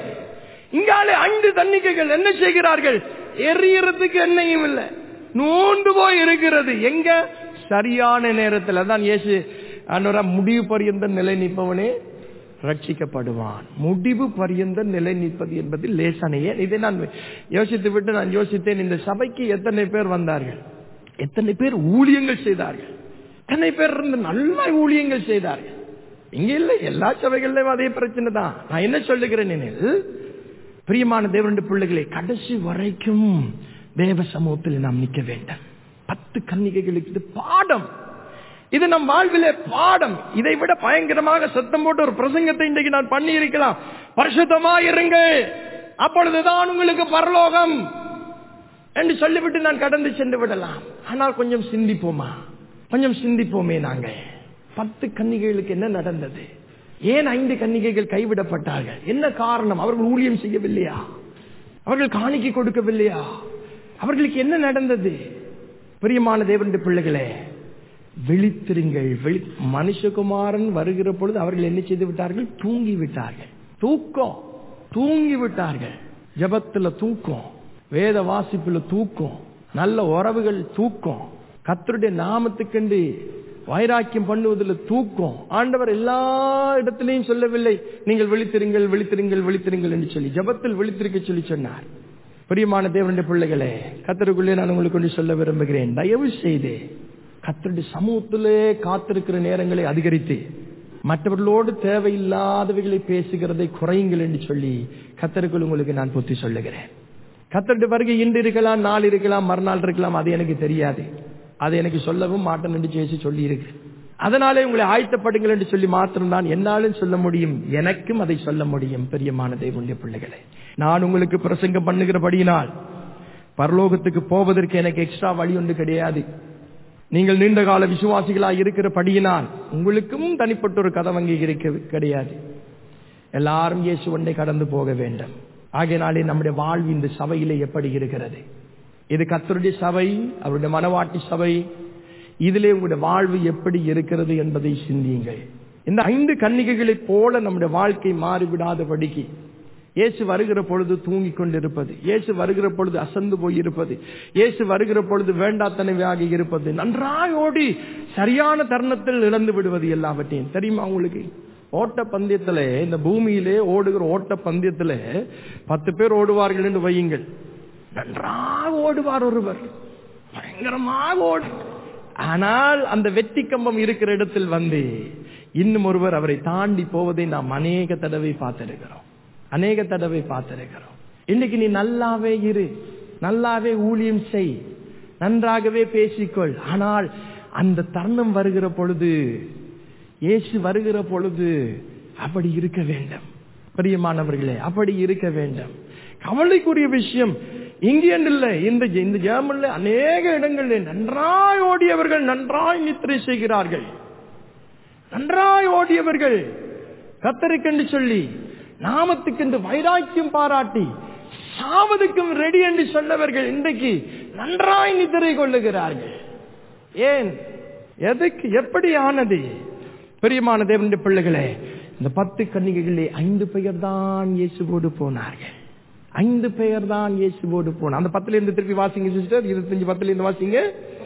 இங்காலே 5 கன்னிகைகள் என்ன செய்கிறார்கள்? எரியறதுக்கு எண்ணெயும் இல்லை, நோண்டு போய் இருக்கிறது. எங்க? சரியான நேரத்தில். அதான் இயேசு ஆண்டவரா, முடிவு பரியந்த நிலை நிற்பவனே ரட்சிக்கப்படுவான். முடிவு பரியந்த நிலை நிற்பது என்பது லேசானையே. இதை நான் யோசித்து விட்டு நான் யோசித்தேன், இந்த சபைக்கு எத்தனை பேர் வந்தார்கள், எத்தனை பேர் ஊழியங்கள் செய்தார்கள், எத்தனை பேர் இருந்து நல்ல ஊழியங்கள் செய்தார்கள். இங்க இல்லை, எல்லா சபைகளிலும் அதே பிரச்சனை தான். நான் என்ன சொல்லுகிறேன் எனில், பிரியமான தேவனுடைய பிள்ளைகளை, கடைசி வரைக்கும் தேவ சமூகத்தில் நாம் நிற்க வேண்டும். 10 கன்னிகைகளுக்கு இது பாடம், இது நம் வாழ்விலே பாடம். இதை விட பயங்கரமாக சத்தம் போட்டு ஒரு பிரசங்கத்தை இன்றைக்கு நான் பண்ணி இருக்கலாம். பரிசுத்தமாயிருங்கள், அப்பொழுதுதான் உங்களுக்கு பரலோகம் என்று சொல்லிவிட்டு நான் கடந்து சென்று விடலாம். ஆனால் கொஞ்சம் சிந்திப்போமா? கொஞ்சம் சிந்திப்போமே. நாங்க 10 கன்னிகைகளுக்கு என்ன நடந்தது? ஏன் 5 கன்னிகைகள் கைவிடப்பட்டார்கள்? என்ன காரணம்? அவர்கள் ஊழியம் செய்யவில்லையா? அவர்கள் காணிக்கை கொடுக்கவில்லையா? அவர்களுக்கு என்ன நடந்தது? பிரியமான தேவனுடைய பிள்ளைகளே, விழித்திருங்கள். மனுஷகுமாரன் வருகிற பொழுது அவர்கள் என்ன செய்து விட்டார்கள்? தூங்கி விட்டார்கள். தூங்கி விட்டார்கள். ஜபத்துல தூக்கம், வேத வாசிப்புல தூக்கம், நல்ல உறவுகள் தூக்கம், கர்த்தருடைய நாமத்துக்கென்று வைராக்கியம் பண்ணுவதில் தூக்கம். ஆண்டவர் எல்லா இடத்திலையும் சொல்லவில்லை நீங்கள் விழித்திருங்கள் விழித்திருங்கள் விழித்திருங்கள் என்று சொல்லி, ஜபத்தில் விழித்திருக்க சொல்லி சொன்னார். பிரியமான தேவனுடைய பிள்ளைகளே, கர்த்தருக்குள்ளே நான் உங்களுக்கு ஒன்று சொல்ல விரும்புகிறேன். தயவு செய்து கர்த்தருடைய சமூகத்திலே காத்திருக்கிற நேரங்களை அதிகரித்து மற்றவர்களோடு தேவையில்லாதவைகளை பேசுகிறதை குறையுங்கள் என்று சொல்லி கர்த்தருக்குள் உங்களுக்கு நான் புத்தி சொல்லுகிறேன். கர்த்தருடைய வருகை இன்று இருக்கலாம், நாள் இருக்கலாம், மறுநாள் இருக்கலாம், அது எனக்கு தெரியாது. அதை எனக்கு சொல்லவும் மாட்டேன் என்று பேசி சொல்லி இருக்கு. அதனாலே உங்களை ஆயத்தப்படுங்கள் என்று சொல்லி மாத்திரம்தான் என்னாலும் சொல்ல முடியும், எனக்கும் அதை சொல்ல முடியும். பிரியமான தேவனுடைய பிள்ளைகளே, நான் உங்களுக்கு பிரசங்கம் பண்ணுகிறபடியினால் பரலோகத்துக்கு போவதற்கு எனக்கு எக்ஸ்ட்ரா வழி ஒன்று கிடையாது. நீங்கள் நீண்ட கால விசுவாசிகளாக இருக்கிறபடியினால் உங்களுக்கும் தனிப்பட்ட ஒரு கதவங்கி கிடையாது. எல்லாரும் இயேசு ஒன்றை கடந்து போக வேண்டும். ஆகையினாலே நம்முடைய வாழ்வு இந்த சபையிலே எப்படி இருக்கிறது? இது கர்த்தருடைய சபை, அவருடைய மனவாட்டி சபை. இதிலே உங்களுடைய வாழ்வு எப்படி இருக்கிறது என்பதை சிந்தியுங்கள். இந்த 5 கன்னிகைகளைப் போல நம்முடைய வாழ்க்கை மாறிவிடாதபடிக்கு, இயேசு வருகிற பொழுது தூங்கிக் கொண்டிருப்பது, இயேசு வருகிற பொழுது அசந்து போயிருப்பது, இயேசு வருகிற பொழுது வேண்டாத்தனவையாக இருப்பது, நன்றாக ஓடி சரியான தருணத்தில் இழந்து விடுவது எல்லாவற்றையும். தெரியுமா உங்களுக்கு? ஓட்ட பந்தயத்துல, இந்த பூமியிலே ஓடுகிற ஓட்ட பந்தயத்துல 10 பேர் ஓடுவார்கள் என்று வையுங்கள். நன்றாக ஓடுவார் ஒருவர், பயங்கரமாக ஓடு. ஆனால் அந்த வெற்றி கம்பம் இருக்கிற இடத்தில் வந்து இன்னும் ஒருவர் அவரை தாண்டி போவதை நாம் அநேக தடவை பார்த்திருக்கிறோம். இன்னைக்கு நீ நல்லாவே இரு, நல்லாவே ஊழியம் செய், நன்றாகவே பேசிக்கொள். ஆனால் அந்த தருணம் வருகிற பொழுது, இயேசு வருகிற பொழுது அப்படி இருக்க வேண்டும் பிரியமானவர்களே, அப்படி இருக்க வேண்டும். கவலைக்குரிய விஷயம் இங்கே இல்லை, இந்த ஜெர்மன்ல அநேக இடங்களில் நன்றாய் ஓடியவர்கள் நன்றாய் நித்திரை செய்கிறார்கள். நன்றாய் ஓடியவர்கள் கர்த்தருக்கென்று சொல்லி நாமத்துக்கென்று வைராக்கியம் பாராட்டி சாவதுக்கும் ரெடி என்று சொன்னவர்கள் இன்றைக்கு நன்றாய் நித்திரை கொள்ளுகிறார்கள். ஏன்? எதுக்கு? எப்படி ஆனது? பிரியமான தேவனுடைய பிள்ளைகளே, இந்த 10 கன்னிகைகளே 5 பேர் தான் இயேசுவோடு போனார்கள். 5 பேர் தான் இயேசுவோடு போனார். அந்த 10ல இருந்து திருப்பி வாசிங்க சிஸ்டர், 25:10 இருந்து வாசிங்க.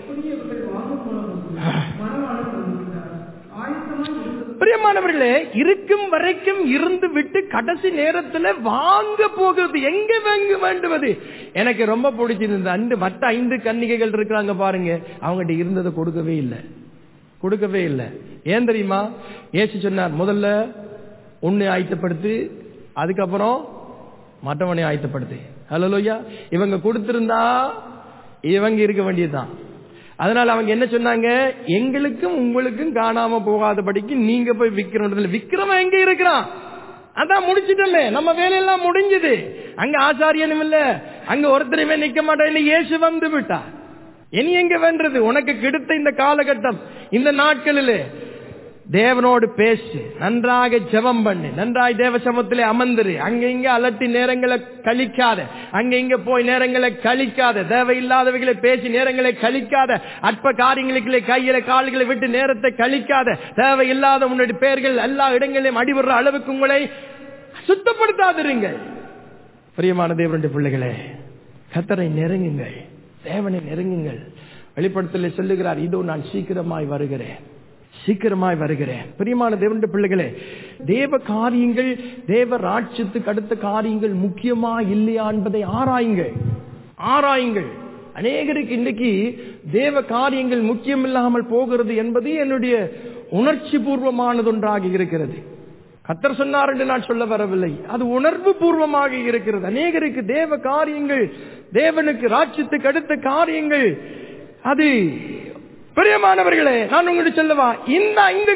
பிரியமானவர்களே, இருக்கும் வரைக்கும் இருந்து விட்டு கடைசி நேரத்தில் வாங்க போகிறது. எங்க வாங்க வேண்டுவது? எனக்கு ரொம்ப பிடிச்சிருந்தது. அந்த மற்ற 5 கன்னிகைகள் இருக்கிறாங்க பாருங்க, அவங்ககிட்ட இருந்ததை கொடுக்கவே இல்லை. ஏன் தெரியுமா? இயேசு சொன்னார், முதல்ல உன்னை ஆயத்தப்படுத்து, அதுக்கப்புறம் மற்றவனை ஆயத்தப்படுத்து. ஹல்லேலூயா. இவங்க கொடுத்திருந்தா இவங்க இருக்க வேண்டியதுதான். அதனால அவங்க என்ன சொன்னாங்க? எங்களுக்கும் உங்களுக்கும் காணாம போகாதபடிக்கு நீங்க போய் விக்கிறவன் எங்க இருக்கிறான்? அதான் முடிச்சிட்டோமே, நம்ம வேலையெல்லாம் முடிஞ்சது. அங்க ஆசாரியனும் இல்ல, அங்க ஒருத்தருமே நிக்க மாட்டேன், இயேசு வந்து விட்டா. இனி எங்க வென்றது? உனக்கு கிடைத்த இந்த காலகட்டம், இந்த நாட்களிலே தேவனோடு பேசு, நன்றாக ஜெபம் பண்ணு, நன்றாய் தேவ சமூகத்திலே அமர்ந்துரு. அங்க இங்க அலட்டி நேரங்களை கழிக்காத, அங்க இங்க போய் நேரங்களை கழிக்காத, தேவையில்லாதவைகளை பேசி நேரங்களை கழிக்காத, அற்ப காரியங்களுக்குள்ளே கையில கால்களை விட்டு நேரத்தை கழிக்காத, தேவையில்லாத உன்னுடைய பெயர்கள் எல்லா இடங்களிலும் அடிபடுற அளவுக்கு உங்களை சுத்தப்படுத்தாதிருங்கள். பிரியமான தேவனுடைய பிள்ளைகளே, கர்த்தரை நெருங்குங்கள், தேவனை நெருங்குங்கள். வெளிப்படுத்தலை சொல்லுகிறார், இதோ நான் சீக்கிரமாய் வருகிறேன். பிரியமான தேவனுடைய பிள்ளைகளே, தேவ காரியங்கள், தேவ ராஜ்யத்துக்கு அடுத்த காரியங்கள் முக்கியமா இல்லையா என்பதை ஆராயுங்கள். அநேகருக்கு இன்றைக்கு தேவ காரியங்கள் முக்கியம் இல்லாமல் போகிறது என்பது என்னுடைய உணர்ச்சி பூர்வமானது ஒன்றாக இருக்கிறது. கர்த்தர் சொன்னார் என்று நான் சொல்ல வரவில்லை, அது உணர்வு பூர்வமாக இருக்கிறது. அநேகருக்கு தேவ காரியங்கள், தேவனுக்கு ராஜ்யத்துக்கு அடுத்த காரியங்கள், அது பிரியமானவர்களே, நான் உங்களுக்கு சொல்லவா, இந்த 5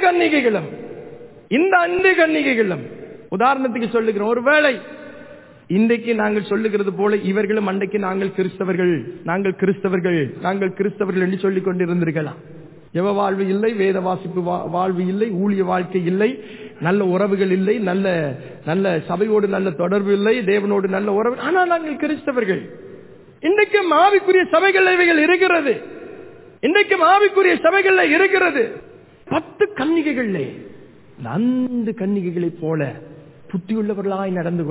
கன்னிகைகளும் உதாரணத்துக்கு சொல்லுகிறோம். ஒருவேளை இன்றைக்கு நாங்கள் சொல்லுகிறது போல இவர்களும் அன்றைக்கு நாங்கள் கிறிஸ்தவர்கள் என்று சொல்லிக் கொண்டிருந்திருக்கலாம். ஜெப வாழ்வு இல்லை, வேத வாசிப்பு வாழ்வு இல்லை, ஊழிய வாழ்க்கை இல்லை, நல்ல உறவுகள் இல்லை, நல்ல சபையோடு நல்ல தொடர்பு இல்லை, தேவனோடு நல்ல உறவு. ஆனால் நாங்கள் கிறிஸ்தவர்கள். இன்றைக்கு ஆவிக்குரிய சபைகள் இவைகள் இருக்கிறது. இன்றைக்கு ஆவிக்குரிய சபைகள் இருக்கிறது. 10 கன்னிகைகளே, 5 கன்னிகைகளை போல புத்தியுள்ளவர்களாய் நடந்து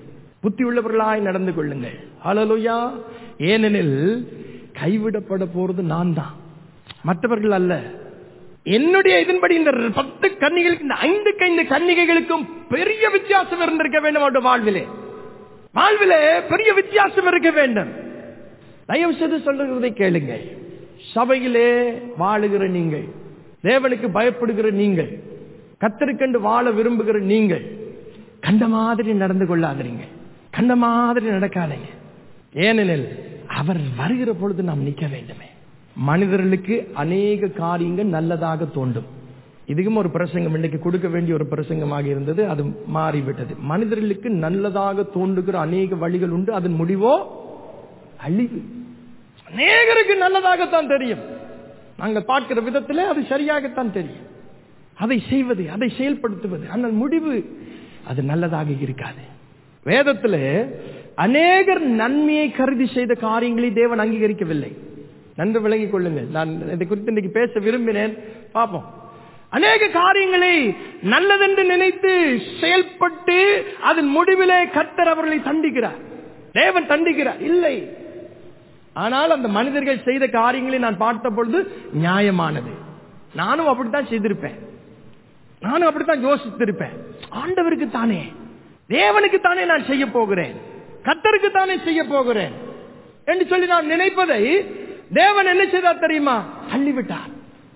கொள்ளுங்கள். ஹல்லேலூயா. ஏனெனில் கைவிடப்பட போறது நான் தான், மற்றவர்கள் அல்ல. என்னுடைய இதன்படி இந்த 10 கன்னிகளுக்கு, இந்த 5 கன்னிகைகளுக்கும் பெரிய வித்தியாசம் இருந்திருக்க வேண்டும். அவருடைய வாழ்விலே பெரிய வித்தியாசம் இருக்க வேண்டும். தயவு செய்து சொல்றதை கேளுங்கள். சபையிலே வாழுகிற நீங்கள், தேவனுக்கு பயப்படுகிற நீங்கள், கர்த்தருக்கென்று வாழ விரும்புகிற நீங்கள், கண்ட மாதிரி நடந்து கொள்ளாதீங்க, கண்ட மாதிரி நடக்காதீங்க. ஏனெனில் அவர் வருகிற பொழுது நாம் நிற்க வேண்டுமே. மனிதர்களுக்கு அநேக காரியங்கள் நல்லதாக தோன்றும். இதுக்கும் ஒரு பிரசங்கம் இன்னைக்கு கொடுக்க வேண்டிய ஒரு பிரசங்கமாக இருந்தது, அது மாறிவிட்டது. மனிதர்களுக்கு நல்லதாக தோன்றுகிற அநேக வழிகள் உண்டு, அதன் முடிவோ அழிவு. அநேகருக்கு நல்லதாகத்தான் தெரியும், நாங்கள் பார்க்கிற விதத்திலே அது சரியாகத்தான் தெரியும், அதை செய்வது, அதை செயல்படுத்துவது. ஆனால் முடிவு அது நல்லதாக இருக்காது. வேதத்திலே அநேகர் நன்மையை கருதி செய்த காரியங்களை தேவன் அங்கீகரிக்கவில்லை. நன்கு விளங்கிக் கொள்ளுங்கள். நான் இதை குறித்து இன்றைக்கு பேச விரும்பினேன். பார்ப்போம். அநேக காரியங்களை நல்லதென்று நினைத்து செயல்பட்டு அதன் முடிவிலே கர்த்தர் அவர்களை தண்டிக்கிறார், தேவன் தண்டிக்கிறார். இல்லை, ஆனால் அந்த மனிதர்கள் செய்த காரியங்களை நான் பார்த்த பொழுது நியாயமானது. நானும் அப்படித்தான் செய்திருப்பேன், நானும் அப்படித்தான் யோசித்திருப்பேன். ஆண்டவருக்கு தானே, தேவனுக்கு தானே நான் செய்ய போகிறேன், கர்த்தருக்கு தானே செய்ய போகிறேன் என்று சொல்லி நான் நினைப்பதை தேவன் என்ன செய்தார் தெரியுமா? தள்ளிவிட்டார்.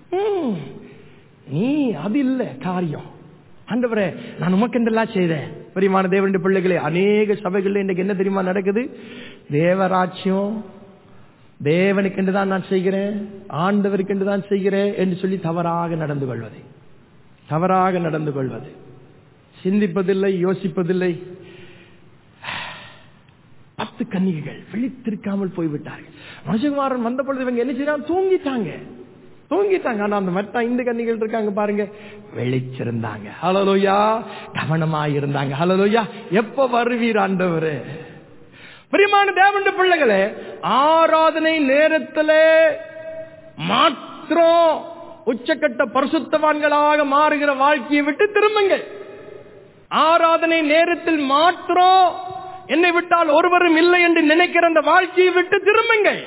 நீ அது இல்ல காரியம், ஆண்டவரே நான் உமக்கு என்றெல்லாம் செய்தேன். பிரியமான தேவனுடைய பிள்ளைகளே, அநேக சபைகள் இன்னைக்கு என்ன தெரியுமா நடக்குது? தேவராட்சியம், தேவனுக்கென்று தான் நான் செய்கிறேன், ஆண்டவருக்கென்று தான் செய்கிறேன் என்று சொல்லி தவறாக நடந்து கொள்வது, சிந்திப்பதில்லை, யோசிப்பதில்லை. 10 கன்னிகைகள் விழித்திருக்காமல் போய்விட்டார்கள். மனுஷகுமாரன் வந்த பொழுது இவங்க என்ன செய்யறாங்க? தூங்கிட்டாங்க. ஆனா அந்த மற்ற 5 கன்னிகள் இருக்காங்க பாருங்க, விழிச்சிருந்தாங்க. ஹல்லேலூயா. கவனமாயிருந்தாங்க. ஹல்லேலூயா. எப்ப வருவீர் ஆண்டவரே? பிரியமான தேவனுடைய பிள்ளைகளே, ஆராதனை நேரத்திலே மாத்திரம் உச்சக்கட்ட பரிசுத்தவான்களாக மாறுகிற வாழ்க்கையை விட்டு திரும்புங்கள். ஆராதனை நேரத்தில் மாத்திரம் என்னை விட்டால் ஒருவரும் இல்லை என்று நினைக்கிற அந்த வாழ்க்கையை விட்டு திரும்புங்கள்.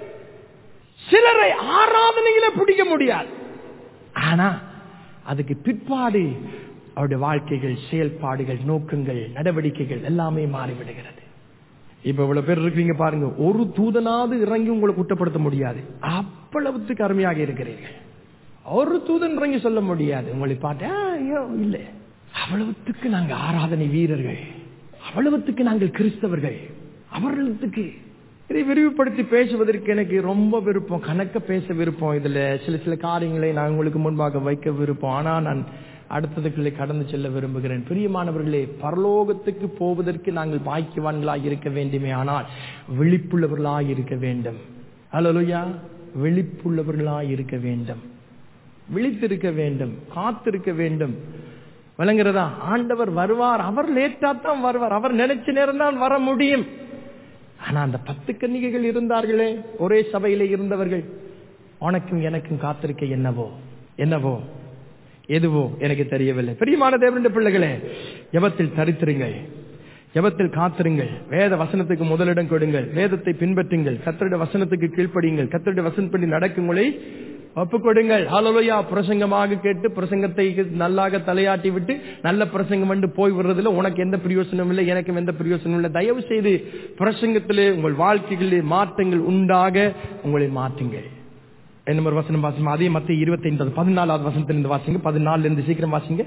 சிலரை ஆராதனையில பிடிக்க முடியாது, ஆனா அதுக்கு பிற்பாடு அவருடைய வாழ்க்கைகள், செயல்பாடுகள், நோக்கங்கள், நடவடிக்கைகள் எல்லாமே மாறிவிடுகிறது. இப்ப இவ்வளவு பேர் இருக்கீங்க பாருங்க, ஒரு தூதனாவது இறங்கி உங்களை குற்றப்படுத்த முடியாது. அவ்வளவுக்கு அருமையாக இருக்கிறீர்கள். ஒரு தூதன் இறங்கி சொல்ல முடியாது உங்களை பார்த்தா ஐயோ இல்லை. அவ்வளவுக்கு நாங்க ஆராதனை வீரர்கள், அவ்வளவுக்கு நாங்கள் கிறிஸ்தவர்கள். அவர்களுக்கு இதை விரிவுபடுத்தி பேசுவதற்கு எனக்கு ரொம்ப விருப்பம், கணக்க பேச விருப்பம். இதுல சில காரியங்களை நான் உங்களுக்கு முன்பாக வைக்க விருப்பம். ஆனா நான் அடுத்ததுக்குள்ளே கடந்து செல்ல விரும்புகிறேன். பிரியமானவர்களே, பரலோகத்துக்கு போவதற்கு நாங்கள் பாக்கியவான்களாக இருக்க வேண்டுமே, ஆனால் விழிப்புள்ளவர்களாக இருக்க வேண்டும். ஹல்லேலூயா. விழிப்புள்ளவர்களாக இருக்க வேண்டும், விழித்திருக்க வேண்டும், காத்திருக்க வேண்டும். விளங்குறதா? ஆண்டவர் வருவார், அவர் லேட்டா தான் வருவார், அவர் நினைச்ச நேரம் தான் வர முடியும். ஆனா அந்த 10 கன்னிகைகள் இருந்தார்களே, ஒரே சபையிலே இருந்தவர்கள், உனக்கும் எனக்கும் காத்திருக்க என்னவோ எதுவோ எனக்கு தெரியவில்லை. பிரியமான தேவனுடைய பிள்ளைகளே, ஜெபத்தில் தரித்திருங்கள், ஜெபத்தில் காத்திருங்கள், வேத வசனத்துக்கு முதலிடம் கொடுங்கள், வேதத்தை பின்பற்றுங்கள், கர்த்தருடைய வசனத்துக்கு கீழ்ப்படியுங்கள், கர்த்தருடைய வசனப்படி நடக்குங்களை ஒப்புக்கொடுங்கள். ஹல்லேலூயா. பிரசங்கமாக கேட்டு பிரசங்கத்தை நல்லாக தலையாட்டி விட்டு நல்ல பிரசங்கம் வந்து போய் விடுறதுல உனக்கு எந்த பிரயோசனம் இல்லை, எனக்கும் எந்த பிரயோசனம் இல்லை. தயவு செய்து பிரசங்கத்திலே உங்கள் வாழ்க்கைகளிலே மாற்றங்கள் உண்டாக உங்களை மாற்றுங்கள். என்ன ஒரு வசனம் வாசிங்க, அதே மத்திய 25 14வது வசனத்திலிருந்து வாசிங்க, 14 இருந்து சீக்கிரம் வாசிங்க.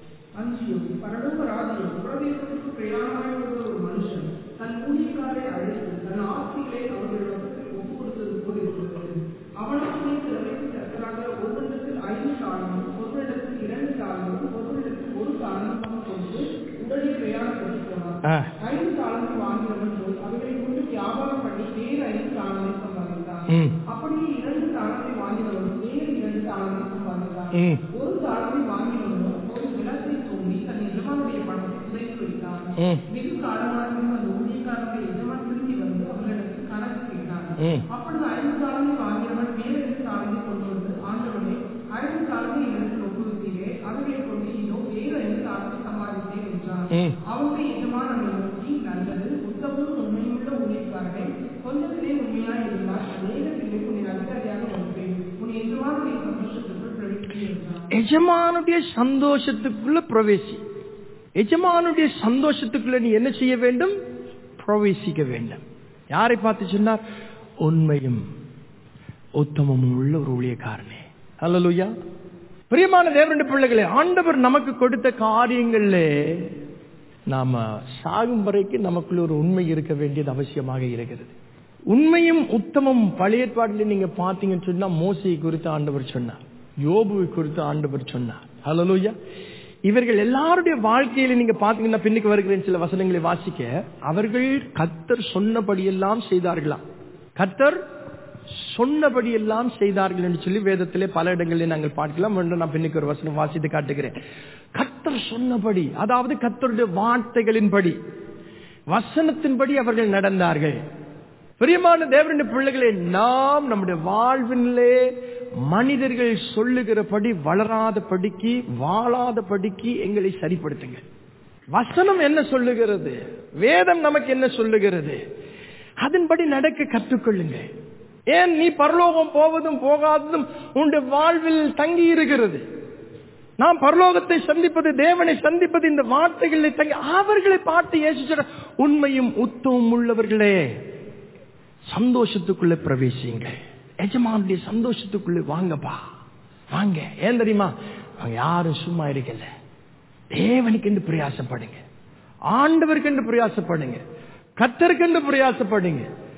எஜமானுடைய சந்தோஷத்துக்குள்ள பிரவேசி. எஜமானுடைய சந்தோஷத்துக்குள்ள நீ என்ன செய்ய வேண்டும்? பிரவேசிக்க வேண்டும். யாரை பார்த்து சொன்னார்? உண்மையும் உத்தமமும் உள்ள ஒரு ஊழியக்காரனே. ஹல்லேலூயா. பிரியமான தேவனுடைய பிள்ளைகளே, ஆண்டவர் நமக்கு கொடுத்த காரியங்கள்ல நாம சாகும் வரைக்கும் நமக்குள்ள ஒரு உண்மை இருக்க வேண்டியது அவசியமாக இருக்கிறது. உண்மையும் உத்தமமும் பழைய ஏற்பாட்டில் நீங்க பாத்தீங்கன்னு சொன்னா மோசேயை குறித்து ஆண்டவர் சொன்னார், யோபுவை குறித்து ஆண்டவர் சொன்னார். ஹல்லேலூயா. இவர்கள் எல்லாருடைய வாழ்க்கையில நீங்க பாத்தீங்கன்னா, பின்னுக்கு வருகிறேன் சில வசனங்களை வாசிக்க, அவர்கள் கர்த்தர் சொன்னபடியெல்லாம் செய்தார்களாம். கர்த்தர் சொன்னபடியெல்லாம் செய்தார்கள் என்று சொல்லி வேதத்திலே பல இடங்களில் நாங்கள் பார்க்கலாம். நான் பின்னுக்கு ஒரு வசனம் வாசித்து காட்டுகிறேன். கர்த்தர் சொன்னபடி, அதாவது கர்த்தருடைய வார்த்தைகளின்படி, வசனத்தின்படி அவர்கள் நடந்தார்கள். பிரியமான தேவனுடைய பிள்ளைகளே, நாம் நம்முடைய வாழ்விலே மனிதர்கள் சொல்லுகிறபடி வளராதபடிக்கு, வாழாதபடிக்கு எங்களை சரிப்படுத்துங்க. வசனம் என்ன சொல்லுகிறது, வேதம் நமக்கு என்ன சொல்லுகிறது, அதன்படி நடக்க கற்றுக்கொள்ளுங்க. ஏன் நீ பரலோகம் போவதும் போகாததும் உன்னுடைய வாழ்வில் தங்கி இருக்கிறது. நாம் பரலோகத்தை சந்திப்பது, தேவனை சந்திப்பது இந்த வார்த்தைகளை தங்கி. அவர்களை பார்த்து இயேசு சொல்றார், உண்மையும் உத்தமமும் உள்ளவர்களே சந்தோஷத்துக்குள்ள பிரவேசிங்க. எஜமானுடைய சந்தோஷத்துக்குள்ள வாங்கப்பா, வாங்க. ஏன் தெரியுமா? அவங்க யாரும் சும்மா இருக்கல. தேவனுக்கு என்று பிரயாசப்படுங்க, ஆண்டவருக்கு என்று பிரயாசப்படுங்க, கர்த்தருக்கு என்று பிரயாசப்படுங்க.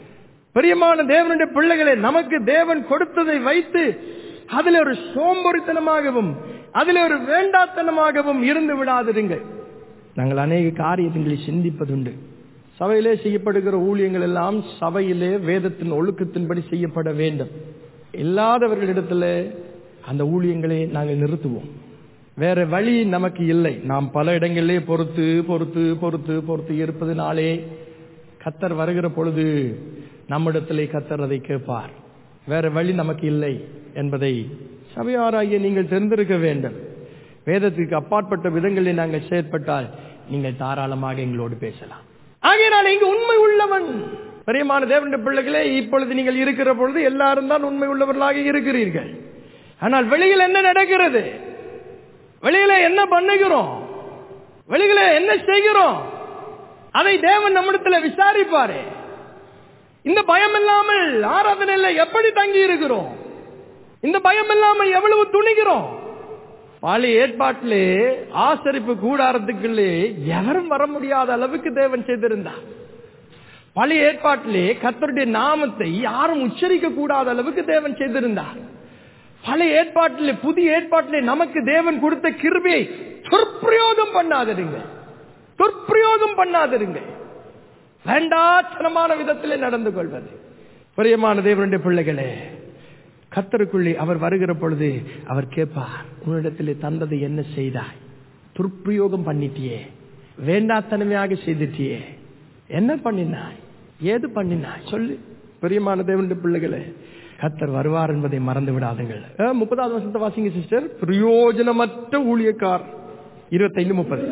பிரியமான தேவனுடைய பிள்ளைகளே, நமக்கு தேவன் கொடுத்ததை வைத்து அதில் ஒரு சோம்பேறித்தனமாகவும் அதில் ஒரு வேண்டாத்தனமாகவும் இருந்து விடாதிருங்கள். நாங்கள் அநேக காரியங்களை சிந்திப்பதுண்டு. சபையிலே செய்யப்படுகிற ஊழியங்கள் எல்லாம் சபையிலே வேதத்தின் ஒழுக்கத்தின்படி செய்யப்பட வேண்டும். இல்லாதவர்களிடத்துல அந்த ஊழியங்களை நாங்கள் நிறுத்துவோம். வேற வழி நமக்கு இல்லை. நாம் பல இடங்களிலே பொறுத்து பொறுத்து பொறுத்து பொறுத்து இருப்பதனாலே கர்த்தர் வருகிற பொழுது நம்மிடத்திலே கர்த்தர் அதை கேட்பார். வேற வழி நமக்கு இல்லை என்பதை சபையாராகிய நீங்கள் தெரிந்திருக்க வேண்டும். வேதத்திற்கு அப்பாற்பட்ட விதங்களில் நாங்கள் செயற்பட்டால் நீங்கள் தாராளமாக எங்களோடு பேசலாம். ஆகையினால் இங்கு உண்மை உள்ளவன். பிரியமான தேவனுடைய பிள்ளைகளே, இப்பொழுது நீங்கள் இருக்கிற பொழுது எல்லாரும் தான் உண்மை உள்ளவர்களாக இருக்கிறீர்கள். ஆனால் வெளியில் என்ன நடக்கிறது? வெளியில என்ன பண்ணுகிறோம்? வெளியில என்ன செய்கிறோம்? அதை தேவன் நம்மிடத்தில் விசாரிப்பாரே. இந்த பயம் இல்லாமல் ஆராதனையில் எப்படி தங்கி இருக்கிறோம்? இந்த பயம் இல்லாமல் எவ்வளவு துணிகிறோம்? பழைய ஏற்பாட்டிலே ஆசரிப்பு கூடாரத்துக்குள்ளே எவரும் வர முடியாத அளவுக்கு தேவன் செய்திருந்தார். பழைய ஏற்பாட்டிலே கர்த்தருடைய நாமத்தை யாரும் உச்சரிக்க கூடாத அளவுக்கு தேவன் செய்திருந்தார். பழைய ஏற்பாட்டிலே, புதிய ஏற்பாட்டிலே நமக்கு தேவன் கொடுத்த கிருபையை துர்பிரயோகம் பண்ணாதிருங்க. துர்பிரயோகம் பண்ணாதிருங்க. வேண்டாத்தனமான விதத்திலே நடந்து கொள்வது. பிரியமான தேவனுடைய பிள்ளைகளே, கர்த்தருக்குள்ளே அவர் வருகிற பொழுது அவர் கேட்பார், உன்னிடத்திலே தந்ததை என்ன செய்தாய்? துர்பிரயோகம் பண்ணிட்டியே, வேண்டாத்தனமையாக செய்துட்டியே, என்ன பண்ணினாய், ஏது பண்ணினாய் சொல்லு. பிரியமான தேவனுடைய பிள்ளைகளே, கர்த்தர் வருவார் என்பதை மறந்து விடாதுங்கள். 30வது வசனத்தை வாசிங்க சிஸ்டர். பிரயோஜனமற்ற ஊழியக்கார். 25-30.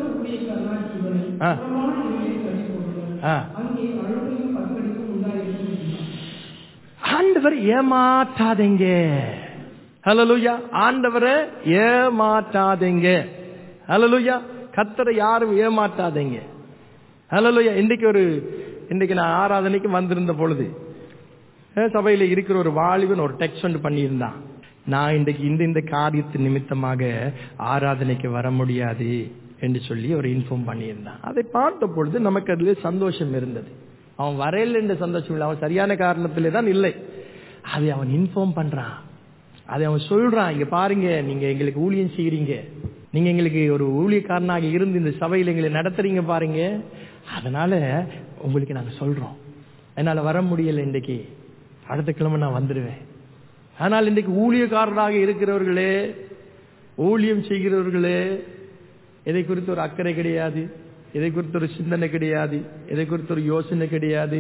ஆண்டவர் ஏமாற்றாதீங்க. ஹல்லேலூயா. ஆண்டவரை ஏமாற்றாதீங்க. ஹல்லேலூயா. கர்த்தரை யாரும் ஏமாற்றாதீங்க. ஹல்லேலூயா. இன்னைக்கு நான் ஆராதனைக்கு வந்திருந்த பொழுது சபையில இருக்கிற ஒரு வாலிபன் ஒரு டெக்ஸ்ட் பண்ணியிருந்தான். நான் இன்றைக்கு இந்த காரியத்தின் நிமித்தமாக ஆராதனைக்கு வர முடியாது என்று சொல்லி ஒரு இன்ஃபார்ம் பண்ணியிருந்தான். அதை பார்த்த பொழுது நமக்கு அதுல சந்தோஷம் இருந்தது. அவன் வரையில் என்ற சந்தோஷம் இல்லை, அவன் சரியான காரணத்திலே தான் இல்லை. அதை அவன் இன்ஃபார்ம் பண்றான், அதை அவன் சொல்றான். இங்க பாருங்க, நீங்க எங்களுக்கு ஊழியம் செய்யறீங்க, நீங்க எங்களுக்கு ஒரு ஊழியக்காரனாக இருந்து இந்த சபையில் எங்களை நடத்துறீங்க பாருங்க, அதனால உங்களுக்கு நாங்க சொல்றோம், என்னால வர முடியல, இன்றைக்கு அடுத்த கிழமை நான் வந்துடுவேன். ஆனால் இன்றைக்கு ஊழியக்காரராக இருக்கிறவர்களே, ஊழியம் செய்கிறவர்களே, எதை குறித்து ஒரு அக்கறை கிடையாது, எதை குறித்து ஒரு சிந்தனை கிடையாது, எதை குறித்து ஒரு யோசனை கிடையாது.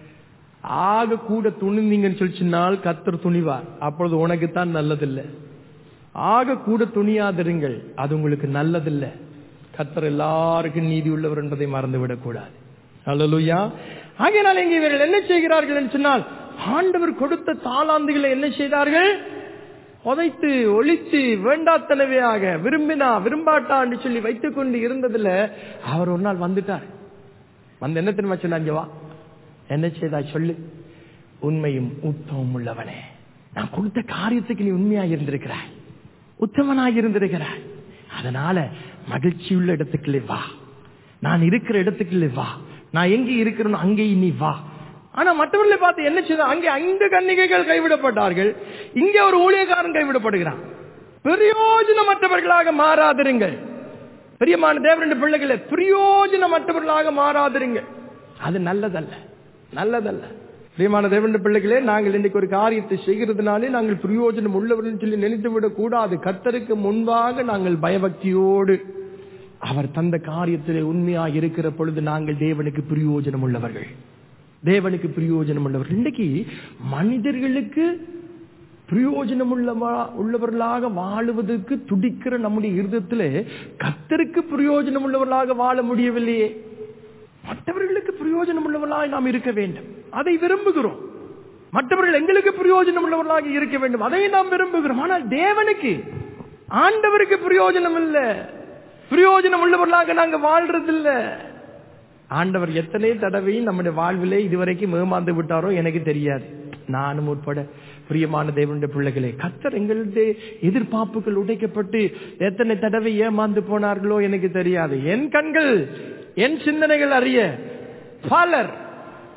ஆக கூட துணிந்தீங்கன்னு சொல்லிச்சினால் கர்த்தர் துணிவார். அப்பொழுது உனக்குத்தான் நல்லதில்லை. ஆக கூட துணியாதிருங்கள், அது உங்களுக்கு நல்லதில்லை. கர்த்தர் எல்லாருக்கும் நீதி உள்ளவர் என்பதை மறந்துவிடக் கூடாது. அல்லேலூயா. ஆகையினால் இங்கே இவர்கள் என்ன செய்கிறார்கள் என்று சொன்னால், ஆண்டவர் கொடுத்த தாளாந்துகளை என்ன செய்தார்கள்? உதைத்து ஒழித்து வேண்டாத்தனவையாக விரும்பினா விரும்பாட்டா என்று சொல்லி வைத்துக் கொண்டு இருந்ததுல அவர் ஒரு நாள் வந்துட்டார். வந்து என்ன தெரியுமா சொன்னாங்க? வா, என்ன செய்தா சொல்லு. உண்மையும் உத்தமம் உள்ளவனே, நான் கொடுத்த காரியத்துக்கு நீ உண்மையாக இருந்திருக்கிறாய், உத்தமனாக இருந்திருக்கிறாய். அதனால மகிழ்ச்சி உள்ள இடத்துக்குள்ளே வா, நான் இருக்கிற இடத்துக்குள்ளே வா, நான் எங்கே இருக்கிறேன்னு அங்கே நீ வா. ஆனா மற்றவர்களை பார்த்து என்ன செய்த? அங்கே 5 கன்னிகைகள் கைவிடப்பட்டார்கள், இங்கே ஒரு ஊழியக்காரன் கைவிடப்படுகிறான். பிரயோஜனமற்றவர்களாக மாறாதிருங்கள். பிரியமான தேவனுடைய பிள்ளைகளே, பிரயோஜனமற்றவர்களாக மாறாதிருங்கள். அது நல்லதல்ல, நல்லதல்ல. பிரியமான தேவனுடைய பிள்ளைகளே, நாங்கள் இன்றைக்கு ஒரு காரியத்தை செய்கிறதுனாலே நாங்கள் பிரயோஜனம் உள்ளவர்கள் சொல்லி நினைத்து விடக் கூடாது. கர்த்தருக்கு முன்பாக நாங்கள் பயபக்தியோடு அவர் தந்த காரியத்திலே உண்மையாக இருக்கிற பொழுது நாங்கள் தேவனுக்கு பிரயோஜனம் உள்ளவர்கள், தேவனுக்கு பிரயோஜனம் உள்ளவர்கள். இன்றைக்கு மனிதர்களுக்கு பிரயோஜனம் உள்ளவர்களாக வாழுவதற்கு துடிக்கிற நம்முடைய இருதயத்திலே கர்த்தருக்கு பிரயோஜனம் உள்ளவர்களாக வாழ முடியவில்லையே. மற்றவர்களுக்கு பிரயோஜனம் உள்ளவர்களாக நாம் இருக்க வேண்டும், அதை விரும்புகிறோம். மற்றவர்கள் எங்களுக்கு பிரயோஜனம் உள்ளவர்களாக இருக்க வேண்டும், அதை நாம் விரும்புகிறோம். ஆனால் தேவனுக்கு, ஆண்டவருக்கு பிரயோஜனம் இல்லை, பிரயோஜனம் உள்ளவர்களாக நாங்க வாழ்றதில்லை. ஆண்டவர் எத்தனை தடவையும் நம்முடைய வாழ்விலே இதுவரைக்கும் ஏமாந்து விட்டாரோ எனக்கு தெரியாது, நானும் உட்பட. பிரியமான தேவனுடைய பிள்ளைகளே, கர்த்தர் எங்களுடைய எதிர்பார்ப்புகள் உடைக்கப்பட்டு எத்தனை தடவை ஏமாந்து போனார்களோ எனக்கு தெரியாது. என் கண்கள், என் சிந்தனைகள் அறிய பலர்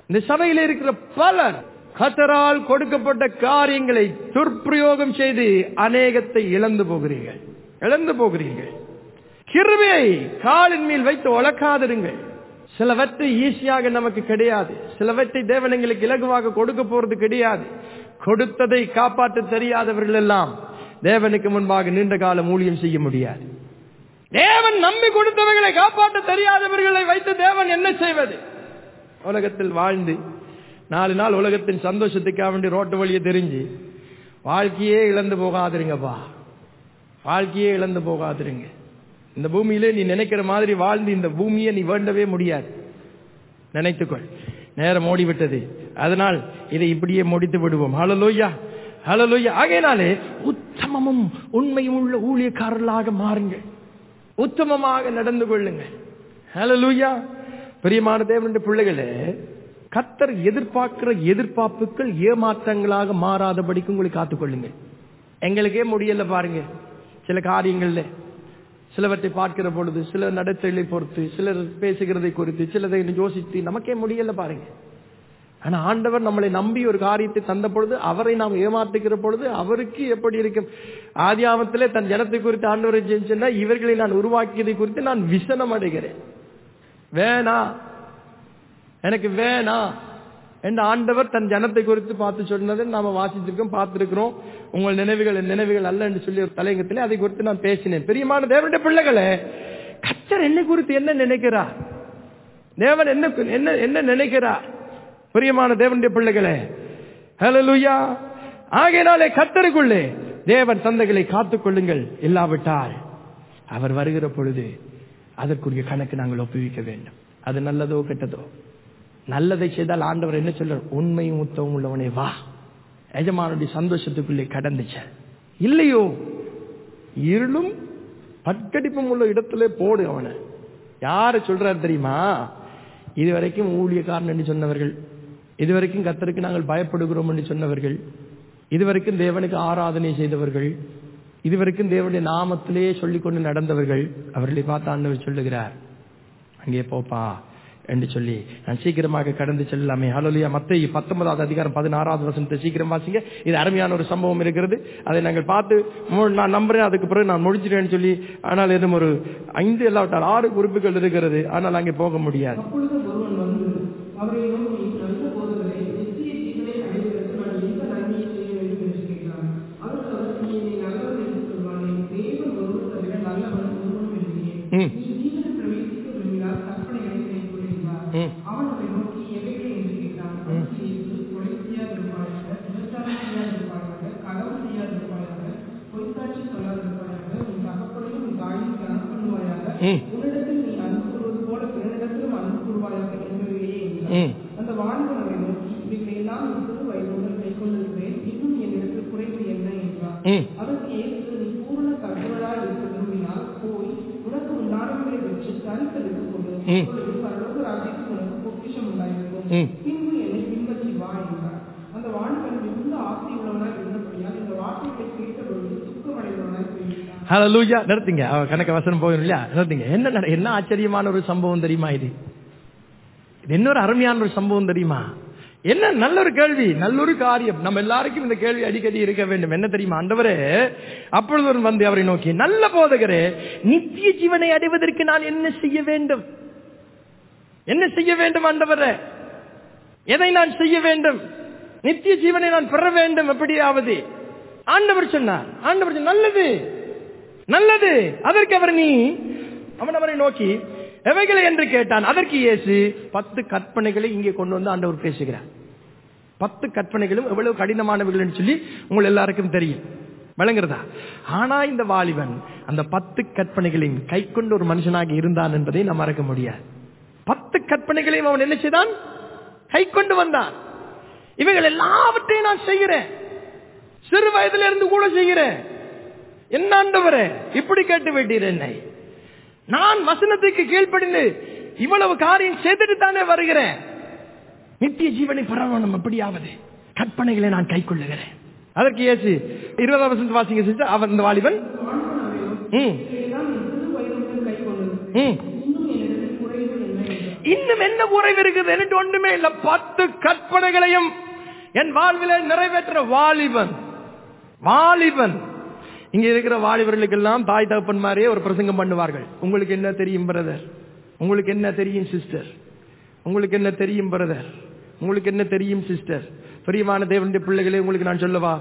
இந்த சபையில் இருக்கிற பலர் கர்த்தரால் கொடுக்கப்பட்ட காரியங்களை துர்பிரயோகம் செய்து அநேகத்தை இழந்து போகிறீர்கள். கிருபையை காலின் மேல் வைத்து உலக்காதிருங்கள். சிலவற்றை ஈஸியாக நமக்கு கிடையாது. சிலவற்றை தேவன் எங்களுக்கு இலகுவாக கொடுக்க போறது கிடையாது. கொடுத்ததை காப்பாற்ற தெரியாதவர்கள் எல்லாம் தேவனுக்கு முன்பாக நீண்ட காலம் ஊழியம் செய்ய முடியாது. தேவன் நம்பி கொடுத்தவர்களை காப்பாற்ற தெரியாதவர்களை வைத்து தேவன் என்ன செய்வது? உலகத்தில் வாழ்ந்து 4 நாள் உலகத்தின் சந்தோஷத்துக்காக வேண்டி ரோட்டு வழியை தெரிஞ்சு வாழ்க்கையே இழந்து போகாதிருங்கப்பா. வாழ்க்கையே இழந்து போகாதிருங்க. இந்த பூமியிலே நீ நினைக்கிற மாதிரி வாழ்ந்து இந்த பூமியை நீ வேண்டவே முடியாது. நினைத்துக்கொள். நேரம் ஓடிவிட்டது. அதனால் இதை இப்படியே முடித்து விடுவோம். ஹல்லேலூயா, ஹல்லேலூயா. ஆகையினாலே உத்தமமும் உண்மையும் உள்ள ஊழியக்காரர்களாக மாறுங்கள். உத்தமமாக நடந்து கொள்ளுங்கள். ஹல்லேலூயா. பிரியமான தேவனுடைய பிள்ளைகளே, கர்த்தர் எதிர்பார்க்கிற எதிர்பார்ப்புகள் ஏமாற்றங்களாக மாறாதபடிக்கு உங்களை காத்துக்கொள்ளுங்கள். எங்களுக்கே முடியல பாருங்க. சில காரியங்கள்ல சிலவற்றை பார்க்கிற பொழுது, சில நடத்தைகளை பொறுத்து, சிலர் பேசுகிறதை குறித்து, சிலதை யோசித்து நமக்கே முடியல பாருங்க. ஆனா ஆண்டவர் நம்மளை நம்பி ஒரு காரியத்தை தந்த பொழுது, அவரை நாம் ஏமாற்றுகிற பொழுது அவருக்கு எப்படி இருக்கும்? ஆதியாமத்திலே தன் ஜனத்தை குறித்து ஆண்டவரை செஞ்சா, இவர்களை நான் உருவாக்கியதை குறித்து நான் விசனம் அடைகிறேன். வேணா, எனக்கு வேணா என்ற ஆண்டவர் தன் ஜனத்தை குறித்து பார்த்து சொன்னதை நாம வாசிச்சிருக்கோம், பார்த்திருக்கிறோம். உங்கள் நினைவுகள் அல்ல என்று சொல்லி ஒரு தலையங்கத்திலே அதை குறித்து நான் பேசினேன். பிரியமான தேவனுடைய பிள்ளைகளே, கர்த்தர் என்னை குறித்து என்ன நினைக்கிறார்? தேவன் என்ன நினைக்கிறார்? பிரியமான தேவனுடைய பிள்ளைகளே, ஹல்லேலூயா. ஆகையினாலே கர்த்தருக்குள்ளே தேவன் தந்தைகளை காத்துக் கொள்ளுங்கள். இல்லாவிட்டால் அவர் வருகிற பொழுது அதற்குரிய கணக்கு நாங்கள் ஒப்புவிக்க வேண்டும். அது நல்லதோ கெட்டதோ. நல்லதை செய்தால் ஆண்டவர் என்ன சொல்றார்? உண்மையும் உத்தமும் உள்ளவனே வா, எஜமானுடைய சந்தோஷத்துக்குள்ளே கடந்துச்ச. இல்லையோ இருளும் பட்கடிப்பும் உள்ள இடத்திலே போடு அவனை. யாரு சொல்றாரு தெரியுமா? இதுவரைக்கும் ஊழியக்காரன் என்று சொன்னவர்கள், இதுவரைக்கும் கர்த்தருக்கு நாங்கள் பயப்படுகிறோம் என்று சொன்னவர்கள், இதுவரைக்கும் தேவனுக்கு ஆராதனை செய்தவர்கள், இதுவரைக்கும் தேவனுடைய நாமத்திலே சொல்லிக்கொண்டு நடந்தவர்கள், அவர்களை பார்த்து ஆண்டவர் சொல்லுகிறார், அங்கே போப்பா என்று சொல்லி நான் சீக்கிரமாக கடந்து செல்லலாமே. ஹல்லேலூயா. மத்தேயு 19வது அதிகாரம் 16வது வசனத்தை சீக்கிரம் வாசிங்க. இது அருமையான ஒரு சம்பவம் இருக்கிறது. அதை நாங்கள் பார்த்து நான் நம்புறேன், அதுக்கு பிறகு நான் முடிச்சிட்டேன்னு சொல்லி. ஆனால் எதுவும் ஒரு 5 இல்லாவிட்டால் 6 குறிப்புகள் இருக்கிறது. ஆனால் அங்கே போக முடியாது. ஹல்லேலூயா. நிறுத்துங்க, கணக்க வசனம் போகணும் இல்லையா? நிறுத்துங்க. என்ன ஆச்சரியமான ஒரு சம்பவம் தெரியுமா? இது இன்னொரு அருமையான ஒரு சம்பவம் தெரியுமா? என்ன நல்ல ஒரு கேள்வி, நல்ல ஒரு காரியம். நம்ம எல்லாருக்கும் இந்த கேள்வி அடிக்கடி இருக்க வேண்டும். என்ன தெரியுமா? ஆண்டவரே, அப்பொழுது வந்து அவரை நோக்கி, நல்ல போதகரே, நித்திய ஜீவனை அடைவதற்கு நான் என்ன செய்ய வேண்டும்? என்ன செய்ய வேண்டும் ஆண்டவரே? எதை நான் செய்ய வேண்டும்? நித்திய ஜீவனை நான் பெற வேண்டும் எப்படியாவது. ஆண்டவர் சொன்னார், நல்லது நல்லது. அதற்கு அவன் அவரை நோக்கி எவைகளை என்று கேட்டான். அதற்கு இயேசு 10 கற்பனைகளை இங்கே கொண்டு வந்து ஆண்டவர் பேசுகிறார். 10 கற்பனைகளும் எவ்வளவு கடினமானவர்கள் என்று சொல்லி உங்கள் எல்லாருக்கும் தெரியும், விளங்குறதா? ஆனா இந்த வாலிபன் அந்த 10 கற்பனைகளின் கை கொண்டு ஒரு மனுஷனாக இருந்தான் என்பதை நாம் மறக்க முடியாது. 10 கற்பனைகளையும் அவன் என்ன செய்தான்? கை கொண்டு வந்தான். இவைகள் எல்லாவற்றையும் நான் செய்கிறேன், சிறு வயதிலிருந்து இருந்து கூட செய்கிறேன். என்ன ஆண்டவரே இப்படி கேட்டு விட்டீர் என்னை? நான் வசனத்துக்கு கீழ்ப்படிந்து இவ்வளவு காரியம் செய்துட்டு தானே வருகிறேன். நித்திய ஜீவனை பெறணும் எப்படியாவது, கற்பனைகளை நான் கை கொள்ளுகிறேன். அதற்கு இயேசு 20வது வசனத்தை வாசிங்க சிஸ்டர். அவன் இந்த வாலிபன் இன்னும் என்ன குறைவு இருக்குது என்று ஒன்றுமே இல்ல. 10 கற்பனைகளையும் என் வாழ்விலே நிறைவேற்ற வாலிபன். இங்க இருக்கிற வாலிபர்களுக்கு எல்லாம் தாய் தகப்பன் மாதிரியே ஒரு பிரசங்கம் பண்ணுவார்கள். உங்களுக்கு என்ன தெரியும் பிரதர், உங்களுக்கு என்ன தெரியும் சிஸ்டர், உங்களுக்கு என்ன தெரியும் பிரதர், உங்களுக்கு என்ன தெரியும் சிஸ்டர். பிரியமான தேவனுடைய பிள்ளைகளே, உங்களுக்கு நான் சொல்லவா,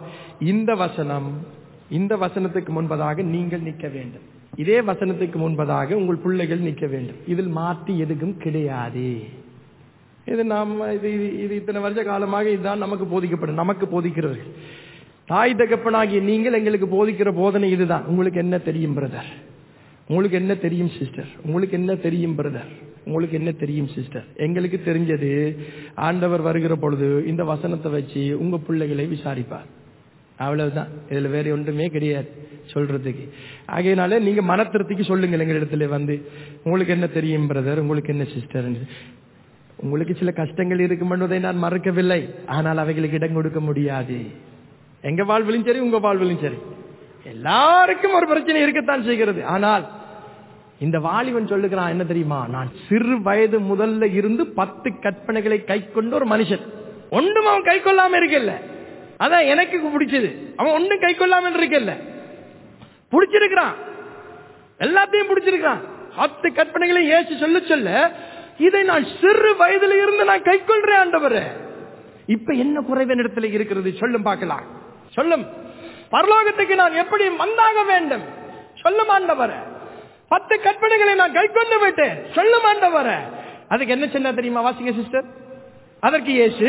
இந்த வசனத்துக்கு முன்பதாக நீங்கள் நிற்க வேண்டும். இதே வசனத்துக்கு முன்பதாக உங்கள் பிள்ளைகள் நிற்க வேண்டும். இதில் மாற்றி எதுவும் கிடையாது. இது இது இத்தனை வருஷ காலமாக இதுதான் நமக்கு போதிக்கப்படும், நமக்கு போதிக்கிறவர்கள். தாய் தகப்பனாகிய நீங்கள் எங்களுக்கு போதிக்கிற போதனை இதுதான். உங்களுக்கு என்ன தெரியும் பிரதர், உங்களுக்கு என்ன தெரியும் சிஸ்டர், உங்களுக்கு என்ன தெரியும் பிரதர், உங்களுக்கு என்ன தெரியும் சிஸ்டர். எங்களுக்கு தெரிஞ்சது ஆண்டவர் வருகிற பொழுது இந்த வசனத்தை வச்சு உங்க பிள்ளைகளை விசாரிப்பார். அவ்வளவுதான். இதுல வேற ஒன்றுமே கிடையாது சொல்றதுக்கு. ஆகையினால நீங்க மனத்திருத்திக்கு சொல்லுங்க எங்க இடத்துல வந்து, உங்களுக்கு என்ன தெரியும் பிரதர், உங்களுக்கு என்ன சிஸ்டர். உங்களுக்கு சில கஷ்டங்கள் இருக்கும் என்பதை நான் மறக்கவில்லை. ஆனால் அவைகளுக்கு இடம் கொடுக்க முடியாது. எங்க வாழ்விலும் சரி, உங்க வாழ்விலும் சரி, எல்லாருக்கும் ஒரு பிரச்சனை இருக்கத்தான் செய்கிறது. ஆனால் இந்த வாலிபன் சொல்லுகிறான் என்ன தெரியுமா, நான் சிறு வயது முதல்ல இருந்து 10 கற்பனைகளை கை கொண்ட ஒரு மனுஷன். ஒன்றும் அவன் கை கொள்ளாம இருக்கல. அதான் எனக்கு பிடிச்சது. அவன் ஒன்னும் கை கொள்ளாம இருக்கல, பிடிச்சிருக்கிறான், எல்லாத்தையும் பிடிச்சிருக்கிறான். 10 கற்பனைகளை ஏசி சொல்ல இதை நான் சிறு வயதுல இருந்து நான் கை கொள்றேன் ஆண்டவரே. இப்ப என்ன குறைவன் இடத்துல இருக்கிறது சொல்லும் பார்க்கலாம். சொல்லும், பரலோகத்துக்கு நான் எப்படி வந்தாக வேண்டும் சொல்லும் ஆண்டவரே. 10 கற்பனைகளை நான் கை கொண்டு விட்டேன் சொல்லும் ஆண்டவரே. அதுக்கு என்ன சொன்னா தெரியுமா, வாசிங்க சிஸ்டர். அதற்கு இயேசு,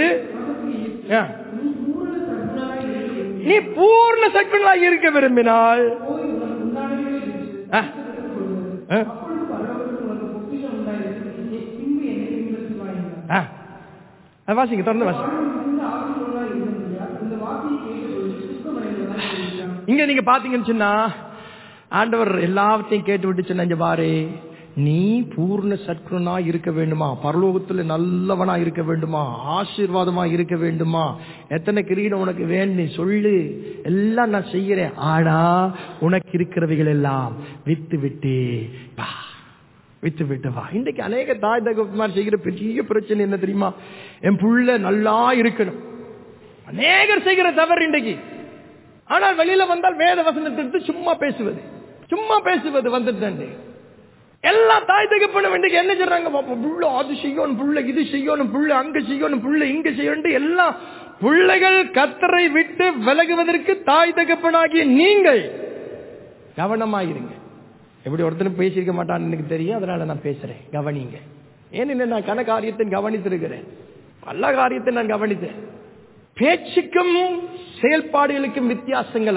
நீ பூர்ண சக்தனாக இருக்க விரும்பினால் வாசிங்க, தொடர்ந்து வாசிங்க. இங்க நீங்க பாத்தீங்கன்னு சொன்னா ஆண்டவர் எல்லாத்தையும் கேட்டு விட்டு சொன்ன, பாரு, நீ பூர்ண சத்குணனா இருக்க வேண்டுமா, பரலோகத்துல நல்லவனா இருக்க வேண்டுமா, ஆசீர்வாதமா இருக்க வேண்டுமா, எத்தனை கிரீடம் உனக்கு வேண்டும் சொல்லு, எல்லாம் நான் செய்யறேன். ஆனா உனக்கு இருக்கிறவைகள் எல்லாம் வித்து விட்டு வா. இன்றைக்கு அநேக தாய் தகப்பன்மார் செய்கிற பெரிய பிரச்சனை என்ன தெரியுமா, என் புள்ள நல்லா இருக்கணும். அநேகர் செய்கிற தவறு இன்றைக்கு. ஆனால் வெளியில வந்தால் வேத வசனத்திற்கு சும்மா பேசுவது வந்துட்டு எல்லா தாய் தகப்பனும் இன்றைக்கு என்ன சொல்றாங்க, புள்ள அது செய்யணும், புள்ள இது செய்யணும், புள்ள அங்க செய்யணும், புள்ள இங்க செய்யணும். எல்லா பிள்ளைகள் கர்த்தரை விட்டு விலகுவதற்கு தாய் தகப்பனாகிய நீங்கள் கவனமாயிருங்க. எப்படி ஒருத்தனும் பேசியிருக்க மாட்டான்னு எனக்கு தெரியும், அதனால நான் பேசுறேன். கவனிங்க. ஏன்னு நான் கன காரியத்தை கவனித்திருக்கிறேன், பல காரியத்தை நான் கவனித்தேன். பேச்சுக்கும் செயல்பாடுகளுக்கும் வித்தியாசங்கள்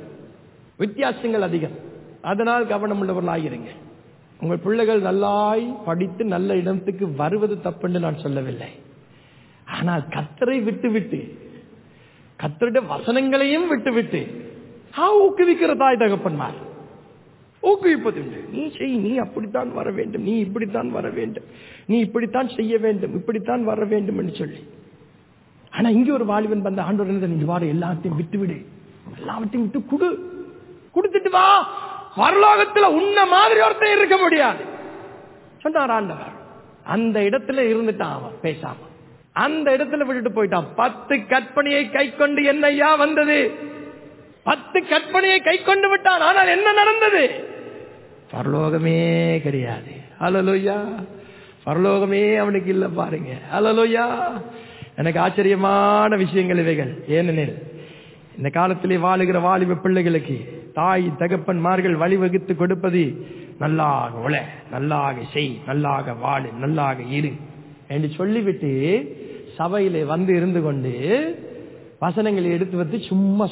அதிகம். அதனால் கவனம் உள்ளவர்களாயிருங்க. உங்கள் பிள்ளைகள் நல்லாய் படித்து நல்ல இடத்துக்கு வருவது தப்புன்னு நான் சொல்லவில்லை. ஆனால் கர்த்தரை விட்டு கர்த்தருடைய வசனங்களையும் விட்டு ஊக்குவிக்கிற தாய் தகப்பன்மார் ஊக்குவிப்பதுண்டு. நீ செய், நீ அப்படித்தான் வர வேண்டும், நீ இப்படித்தான் வர வேண்டும், நீ இப்படித்தான் செய்ய வேண்டும், இப்படித்தான் வர வேண்டும் என்று சொல்லி. ஆனா இங்க ஒரு வாலிபன் வந்த ஆண்டவர், நீங்க வார எல்லாத்தையும் விட்டுவிடு, எல்லாவற்றையும் விட்டு கொடுத்துட்டு வா, பரலோகத்துல உன்ன மாதிரி ஒருத்தர் இருக்க முடியாது சொன்னார் ஆண்டவர். அந்த இடத்துல இருந்துட்டான் அவன் பேசாம, அந்த இடத்துல விட்டுட்டு போயிட்டான். 10 கற்பனையை கை கொண்டு என்னையா வந்தது, 10 கற்பனையை கை கொண்டு விட்டான். ஆனால் என்ன நடந்தது, பரலோகமே கிடையாது. ஹல்லேலூயா. பரலோகமே அவனுக்கு இல்ல பாருங்க. ஹல்லேலூயா. எனக்கு ஆச்சரியமான விஷயங்கள் இவைகள். ஏனெனில் இந்த காலத்திலே வாழுகிற வாலிப பிள்ளைகளுக்கு தாய் தகப்பன்மார்கள் வழிவகுத்து கொடுப்பது, நல்லாக உழ, நல்லாக செய், நல்லாக வாழு, நல்லாக இரு என்று சொல்லிவிட்டு சபையிலே வந்து இருந்து கொண்டு வசனங்களை எடுத்து வந்து சும்மா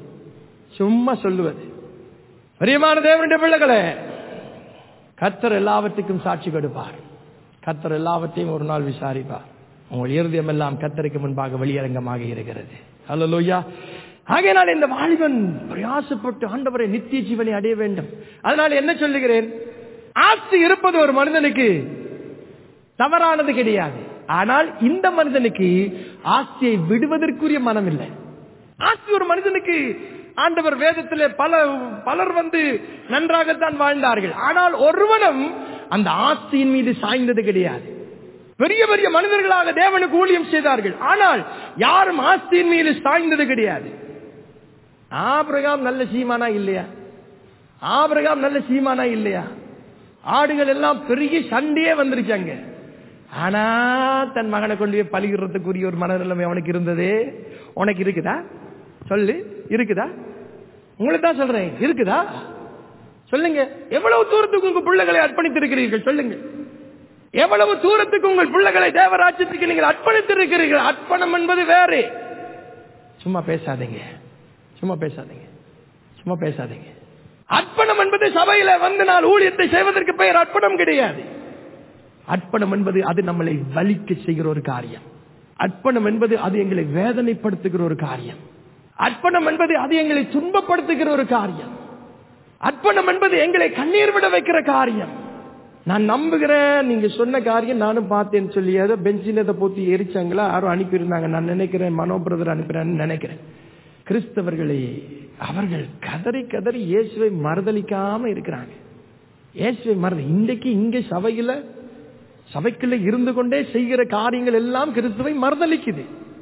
சொல்லுவது. பிரியமான தேவனுடைய பிள்ளைகளே, கர்த்தர் எல்லாவற்றுக்கும் சாட்சி கொடுப்பார். கர்த்தர் எல்லாவற்றையும் ஒரு நாள் விசாரிப்பார். உங்கள் இருதயம் எல்லாம் கர்த்தருக்கு முன்பாக வெளியரங்கமாக இருக்கிறது. ஹல்லேலூயா. ஆகையினால் இந்த வாலிபன் பிரயாசப்பட்டு ஆண்டவரை நித்திய ஜீவனை அடைய வேண்டும். அதனால என்ன சொல்லுகிறேன், ஆஸ்தி இருப்பது ஒரு மனிதனுக்கு தவறானது கிடையாது. ஆனால் இந்த மனிதனுக்கு ஆஸ்தியை விடுவதற்குரிய மனம் இல்லை. ஆஸ்தி ஒரு மனிதனுக்கு ஆண்டவர் வேதத்திலே பலர் வந்து நன்றாகத்தான் வாழ்ந்தார்கள். ஆனால் ஒருவனும் அந்த ஆஸ்தியின் மீது சாய்ந்தது கிடையாது. பெரிய பெரிய மனிதர்களாக தேவனுக்கு ஊழியம் செய்தார்கள். ஆனால் யாரும் ஆஸ்தியின் மீது சாய்ந்தது கிடையாது. ஆபிரகாம் நல்ல சீமானா இல்லையா? ஆபிரகாம் நல்ல சீமானா இல்லையா? ஆடுகள் எல்லாம் பெருகி சண்டையே வந்துருச்சாங்க. ஆனா தன் மகனை கொண்டு போய் பலிகிறதுக்குரிய ஒரு மனநிலைமை அவனுக்கு இருந்ததே. உனக்கு இருக்குதா? சொல்லு, இருக்குதா? உங்களுக்கு தான் சொல்றேன், இருக்குதா? சொல்லுங்க. எவ்வளவு தூரத்துக்கு உங்க பிள்ளைகளை அர்ப்பணித்திருக்கிறீர்கள்? சொல்லுங்க. எவ்வளவு தூரத்துக்கு உங்கள் பிள்ளைகளை தேவராஜ்யத்துக்கு நீங்கள் அர்ப்பணித்திருக்கிறீர்கள்? அர்ப்பணம் என்பது வேறு. சும்மா பேசாதீங்க, சும்மா பேசாதீங்க, சும்மா பேசாதீங்க. அர்ப்பணம் என்பது சபையில வந்து நான் ஊழியத்தை செய்வதற்கு பெயர் அர்ப்பணம் கிடையாது. அர்ப்பணம் என்பது அது நம்மளை வலிக்க செய்கிற ஒரு காரியம். அர்ப்பணம் என்பது அது எங்களை வேதனைப்படுத்துகிற ஒரு காரியம். அர்ப்பணம் என்பது அது எங்களை துன்பப்படுத்துகிற ஒரு காரியம். அர்ப்பணம் என்பது எங்களை கண்ணீர் விட வைக்கிற காரியம். நான் நம்புகிறேன், நீங்க சொன்ன காரியம் நானும் பார்த்தேன்னு சொல்லி ஏதோ பெஞ்சினதை போத்தி எரிச்சாங்களா யாரும் அனுப்பியிருந்தாங்க. நான் நினைக்கிறேன் மனோ பிரதர் அனுப்புறேன்னு நினைக்கிறேன். கிறிஸ்தவர்களே அவர்கள் கதறி கதறி இயேசுவை மறுதலிக்காம இருக்கிறாங்க. இயேசுவை இன்றைக்கு இங்க சபைக்குள்ள இருந்து கொண்டே செய்கிற காரியங்கள் எல்லாம் கிறிஸ்துவை மறுதலிக்குது.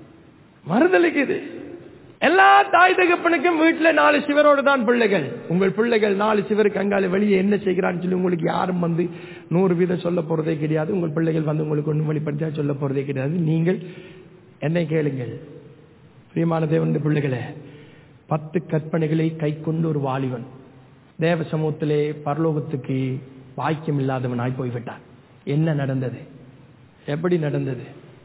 எல்லா தாய் தகப்பனுக்கும் வீட்டுல 4 சிவரோடு தான் பிள்ளைகள். உங்கள் பிள்ளைகள் 4 சிவருக்கு அங்கால வெளியே என்ன செய்கிறான்னு சொல்லி உங்களுக்கு யாரும் 100% சொல்ல போறதே கிடையாது. உங்கள் பிள்ளைகள் உங்களுக்கு ஒன்றும் வெளிப்படுத்தா சொல்ல போறதே கிடையாது. நீங்கள் என்னை கேளுங்கள் பிரியமான தேவனுடைய பிள்ளைகளே. 10 கற்பனைகளை கை கொண்டு ஒரு வாலிபன் தேவ சமூகத்திலே பரலோகத்துக்கு வாக்கியம் இல்லாதவனாய் போய்விட்டான். என்ன நடந்தது? எப்படி நடந்தது?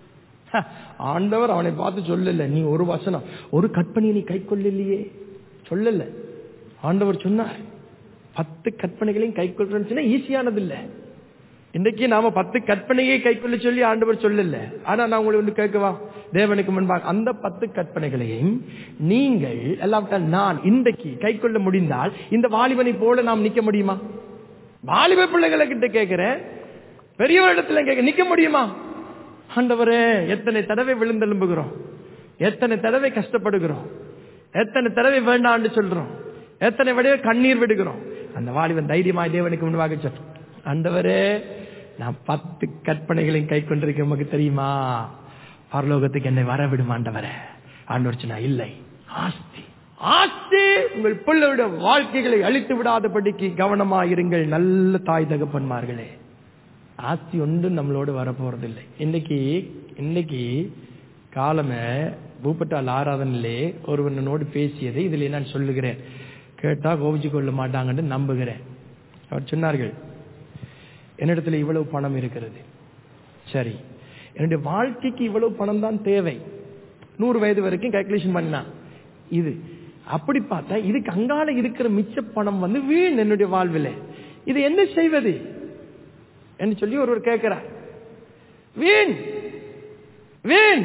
ஆண்டவர் அவனை பார்த்து சொல்லல, நீ ஒரு வசனம் ஒரு கற்பனையை நீ கை கொள்ளலையே சொல்லல. ஆண்டவர் சொன்னார் 10 கற்பனைகளையும் கை கொள்றேன்னு ஈஸியானது இல்ல. இன்றைக்கு நாம 10 கற்பனையை கை கொள்ள சொல்லி ஆண்டவர் சொல்லல. ஆனா நான் உங்களை ஒன்று கேட்கவா? தேவனுக்கு முன்பாக அந்த 10 கற்பனைகளையும் நீங்கள் எல்லாம் நான் இன்றைக்கு கை கொள்ள முடிந்தால் இந்த வாலிபனை போல நாம் நிக்க முடியுமா? வாலிப பிள்ளைகளை கிட்ட கேட்கிறேன், பெரியவரிடத்துல கேட்க நிக்க முடியுமா? ஆண்டவரே எத்தனை தடவை விழுந்தெலும்புகிறோம், எத்தனை தடவை கஷ்டப்படுகிறோம், எத்தனை தடவை வேண்டான்னு சொல்றோம், எத்தனை தடவை கண்ணீர் விடுகிறோம். அந்த வாலிபன் தைரியமாய் தேவனுக்கு முன்பாக சொல்றோம், ஆண்டவரே நான் 10 கற்பனைகளையும் கை கொண்டிருக்க உமக்கு தெரியுமா? பரலோகத்துக்கு என்னை வர விடும் ஆண்டவரே. ஆண்டவர் சொன்னா இல்லை. ஆஸ்தி உங்கள் பிள்ளையுடைய வாழ்க்கைகளை அழித்து விடாதபடிக்கு கவனமாயிருங்கள் நல்ல தாய் தகப்பன்மார்களே. ஆஸ்தி ஒன்றும் நம்மளோடு வரப்போறதில்லை. இன்னைக்கு காலமே பூப்பட்டால் ஆராதனிலே ஒருவனோடு பேசியதை இதில் நான் சொல்லுகிறேன், கேட்டா கோவிச்சு கொள்ள மாட்டாங்கன்னு நம்புகிறேன். அவர் சொன்னார்கள், என்னிடத்துல இவ்வளவு பணம் இருக்கிறது, சரி என்னுடைய வாழ்க்கைக்கு இவ்வளவு பணம் தான் தேவை, 100 வயது வரைக்கும் கால்குலேஷன் பண்ணா இது. அப்படி பார்த்தா இதுக்கு அங்கால இருக்கிற மிச்ச பணம் வீண் என்னுடைய வாழ்வில், இது என்ன செய்வது என்று சொல்லி ஒருவர் கேட்கிறார். வீண் வீண்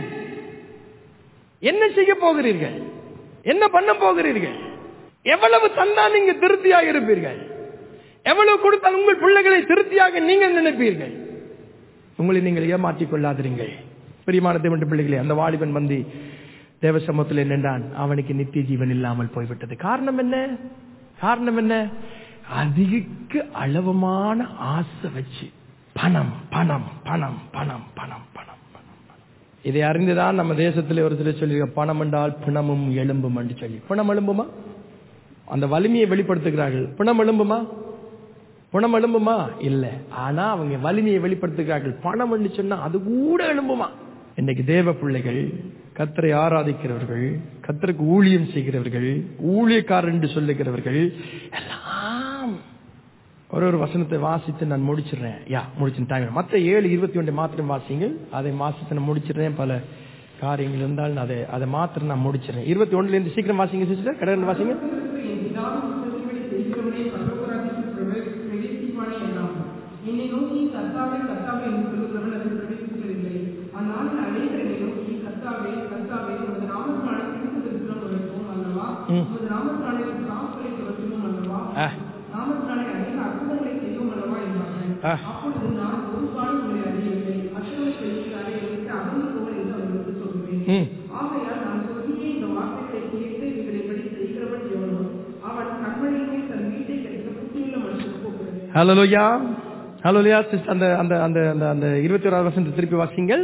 என்ன செய்ய போகிறீர்கள்? என்ன பண்ண போகிறீர்கள்? எவ்வளவு தந்தா நீங்க திருப்தியாக இருப்பீர்கள்? எவ்வளவு கொடுத்தால் உங்கள் பிள்ளைகளை திருப்தியாக நீங்கள் நினைப்பீர்கள்? உங்களை நீங்கள் ஏமாற்றிக் கொள்ளாதீர்கள் பிரியமான தேவனுடைய பிள்ளைகளே. அந்த வாலிபன் தேவ சமூகத்தில் நின்றான். அவனுக்கு நித்திய ஜீவன் இல்லாமல் போய்விட்டது. காரணம் என்ன? அதிக அளவமான ஆசை வச்சு பணம் பணம் பணம் பணம் பணம் பணம் பணம். இதை அறிந்துதான் நம்ம தேசத்தில் ஒரு சிலர் சொல்லி பணம் என்றால் பிணமும் எலும்பும் என்று சொல்லி. பிணம் எழும்புமா? அந்த வலிமையை வெளிப்படுத்துகிறார்கள். பிணம் எழும்புமா? இல்ல. ஆனா அவங்க வலிமையை வெளிப்படுத்துகிறார்கள். பணம் என்று சொன்னா அது கூட எழும்புமா? இன்னைக்கு தேவ பிள்ளைகள், கர்த்தரை ஆராதிக்கிறவர்கள், கர்த்தருக்கு ஊழியம் செய்கிறவர்கள், ஊழியக்காரர் என்று சொல்லுகிறவர்கள் எல்லாம் ஒரு வசனத்தை வாசித்து நான் முடிச்சிடுறேன். முடிச்சுட்டாங்க. மற்ற 7:21 மாத்திரம் வாசிங்கள். அதை வாசித்து நான் முடிச்சிடுறேன். பல காரியங்கள் இருந்தால் அதை மாத்திரம் நான் முடிச்சிடுறேன். 21 சீக்கிரம் வாசிங்க சிஸ்டர், கடற்கரை வாசிங்க. ஹல்லேலூயா. அந்த அந்த அந்த அந்த 21வது வசனத்தை திருப்பி வாசிங்கள்.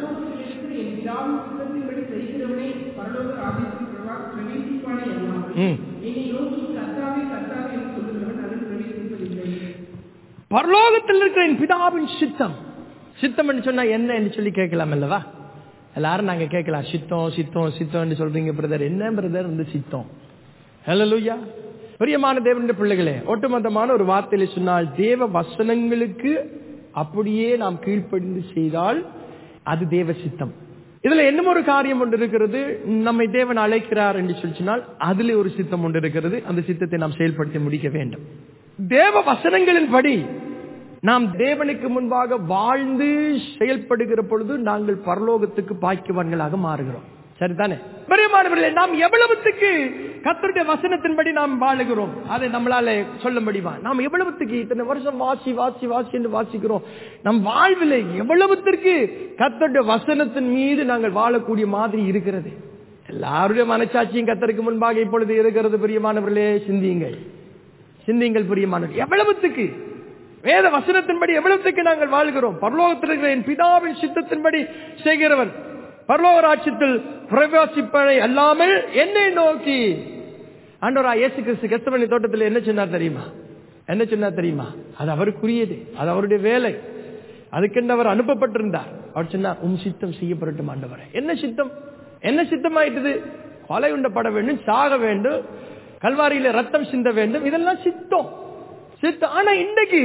பரலோகத்தில் இருக்கிற என் பிதாவின் சித்தம். சித்தம் என்று சொன்னா என்ன என்று சொல்லி கேட்கலாம் அல்லவா? எல்லாரும் நாங்க கேட்கலாம், சித்தம் சித்தம் சித்தம் சொல்றீங்க பிரதர், என்ன பிரதர் இந்த சித்தம்? ஹல்லேலூயா. பிரியமான தேவனுடைய பிள்ளைகளே, ஒட்டுமொத்தமான ஒரு வார்த்தையில சொன்னால், தேவ வசனங்களுக்கு அப்படியே நாம் கீழ்ப்படிந்து செய்தால் அது தேவ சித்தம். இதுல இன்னும் ஒரு காரியம் ஒன்று இருக்கிறது. நம்மை தேவன் அழைக்கிறார் என்று சொன்னால் அதுல ஒரு சித்தம் ஒன்று இருக்கிறது. அந்த சித்தத்தை நாம் செயல்படுத்தி முடிக்க வேண்டும். தேவ வசனங்களின் படி நாம் தேவனுக்கு முன்பாக வாழ்ந்து செயல்படுகிற பொழுது நாங்கள் பரலோகத்துக்கு பாக்கியவான்களாக மாறுகிறோம். சரிதானே? பிரியமானவர்களே, நாம் எவ்வளவுத்துக்கு கர்த்தருடைய வசனத்தின்படி நாம் வாழுகிறோம் அதை நம்மளால சொல்ல முடியுமா? நாம் எவ்வளவுத்துக்கு இத்தனை வருஷம் வாசி வாசி வாசி என்று வாசிக்கிறோம், நம் வாழ்வில் எவ்வளவுத்திற்கு கர்த்தருடைய வசனத்தின் மீது நாங்கள் வாழக்கூடிய மாதிரி இருக்கிறது? எல்லாருடைய மனச்சாட்சியும் கர்த்தருக்கு முன்பாக இப்பொழுது இருக்கிறது. பிரியமானவர்களே, சிந்தியுங்கள் சிந்தியுங்கள். பிரியமானவர்களே, எவ்வளவுத்துக்கு வேத வசனத்தின்படி எவ்வளவுத்துக்கு நாங்கள் வாழ்கிறோம்? பரலோகத்தில் இருக்கிற என் பிதாவின் சித்தத்தின்படி செய்கிறவன் பரலோக ராஜ்யத்தில் பிரவேசிப்பதை அல்லாமல் என்னை நோக்கி. ஆண்டவராகிய இயேசு கிறிஸ்து கெத்செமனே தோட்டத்தில் என்ன சொன்னார் தெரியுமா? என்ன சொன்னார் தெரியுமா? அது அவருக்குரியது, அது அவருடைய வேலை, அதுக்கென்று அவர் அனுப்பப்பட்டிருந்தார். அவர் சொன்னார், உம் சித்தம் செய்யப்படட்டும் ஆண்டவரே. என்ன சித்தம்? என்ன சித்தமாயிட்டது? கொலை உண்டப்பட வேண்டும், சாக வேண்டும், கல்வாரியில ரத்தம் சிந்த வேண்டும், இதெல்லாம் சித்தம் சித்தம். ஆனா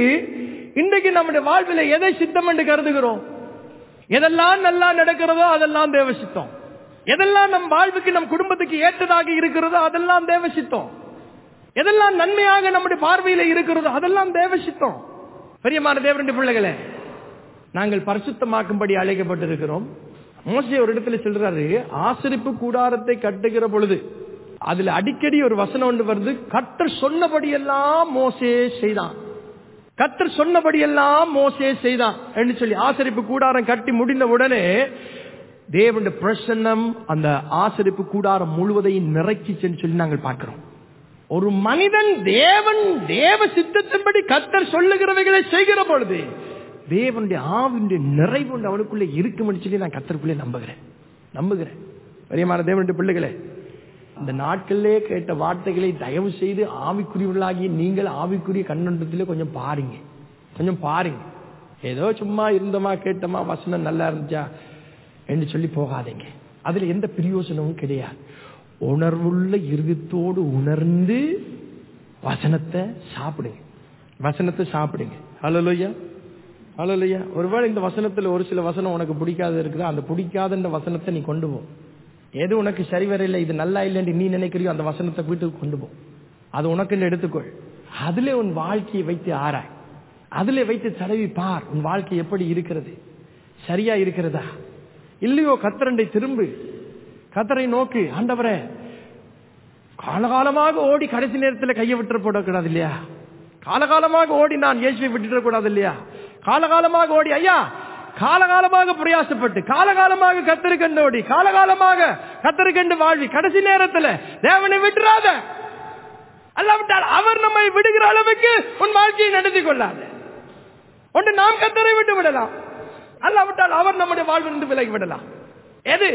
இன்றைக்கு நம்முடைய வாழ்வில் எதை சித்தம் என்று கருதுகிறோம்? எதெல்லாம் நல்லா நடக்கிறதோ அதெல்லாம் தேவ சித்தம். எதெல்லாம் நம் வாழ்வுக்கு நம் குடும்பத்துக்கு ஏற்றதாக இருக்கிறதோ அதெல்லாம் தேவ சித்தம். எதெல்லாம் நன்மையாக நம்முடைய பார்வையில இருக்கிறதோ அதெல்லாம் தேவ சித்தம். பிரியமான தேவனுடைய பிள்ளைகளே, நாங்கள் பரிசுத்தமாக்கும்படி அழைக்கப்பட்டிருக்கிறோம். மோசே ஒரு இடத்துல சொல்றாரு, ஆசரிப்பு கூடாரத்தை கட்டுகிற பொழுது அதுல அடிக்கடி ஒரு வசனம் ஒன்று வருது, கர்த்தர் சொன்னபடியெல்லாம் மோசே செய்தான். கர்த்தர் சொன்னபடியெல்லாம் மோசே செய்தான் என்று சொல்லி ஆசரிப்பு கூடாரம் கட்டி முடிந்த உடனே தேவனுடைய பிரசன்னம் அந்த ஆசரிப்பு கூடாரம் முழுவதையும் நிறைச்சின்னு சொல்லி நாங்கள் பார்க்கிறோம். ஒரு மனிதன் தேவ சித்தத்தின்படி கர்த்தர் சொல்லுகிறவைகளை செய்கிற பொழுது தேவனுடைய ஆவினுடைய நிறைவு அவனுக்குள்ளே இருக்கும் சொல்லி நான் கர்த்தருக்குள்ளே நம்புகிறேன். பிரியமான தேவனுடைய பிள்ளைகளே, இந்த நாட்களிலே கேட்ட வார்த்தைகளை தயவு செய்து ஆவிக்குரியவர்களாகி நீங்கள் ஆவிக்குரிய கண்ணோட்டத்திலே கொஞ்சம் பாருங்க. ஏதோ சும்மா இருந்தமா கேட்டமா வசனம் நல்லா இருந்துச்சா என்று சொல்லி போகாதீங்க. அதுல எந்த பிரயோசனமும் கிடையாது. உணர்வுள்ள இருதயத்தோடு உணர்ந்து வசனத்தை சாப்பிடுங்க. ஹல்லேலூயா. ஒருவேளை இந்த வசனத்துல ஒரு சில வசனம் உனக்கு பிடிக்காத இருக்குதா, அந்த பிடிக்காத வசனத்தை நீ கொண்டு போ. எது உனக்கு சரிவரையில்லை, இது நல்லா இல்லைன்னு நீ நினைக்கிறியோ அந்த வசனத்தை வீட்டுக்கு கொண்டு போ. அது உனக்கு எடுத்துக்கொள். அதுல உன் வாழ்க்கையை வைத்து ஆராய், அதுல வைத்து தடவி பார், உன் வாழ்க்கை எப்படி இருக்கிறது, சரியா இருக்கிறதா இல்லையோ. கர்த்தரை திரும்பு, கர்த்தரை நோக்கு. ஆண்டவரே, காலகாலமாக ஓடி கடைசி நேரத்தில் கையை விட்டு போடக்கூடாது இல்லையா? காலகாலமாக ஓடி நான் இயேசுவை விட்டுட கூடாது இல்லையா? காலகாலமாக ஓடி ஐயா, காலகாலமாக பிரயாசப்பட்டு காலகாலமாக கர்த்தருக்கென்று ஓடி காலகாலமாக கர்த்தருக்கென்று வாழ்வி கடைசி நேரத்தில் தேவனை விட்டுறாத. அல்லாவிட்டால் அவர் நம்மை விடுகிற அளவுக்கு உன் வாழ்க்கையை நடத்தி கொள்ளாது. ஒன்று நாம் கர்த்தரை விட்டு விடலாம், அல்லாவிட்டால் அவர் நம்முடைய வாழ்விலிருந்து விலகி விடலாம். எது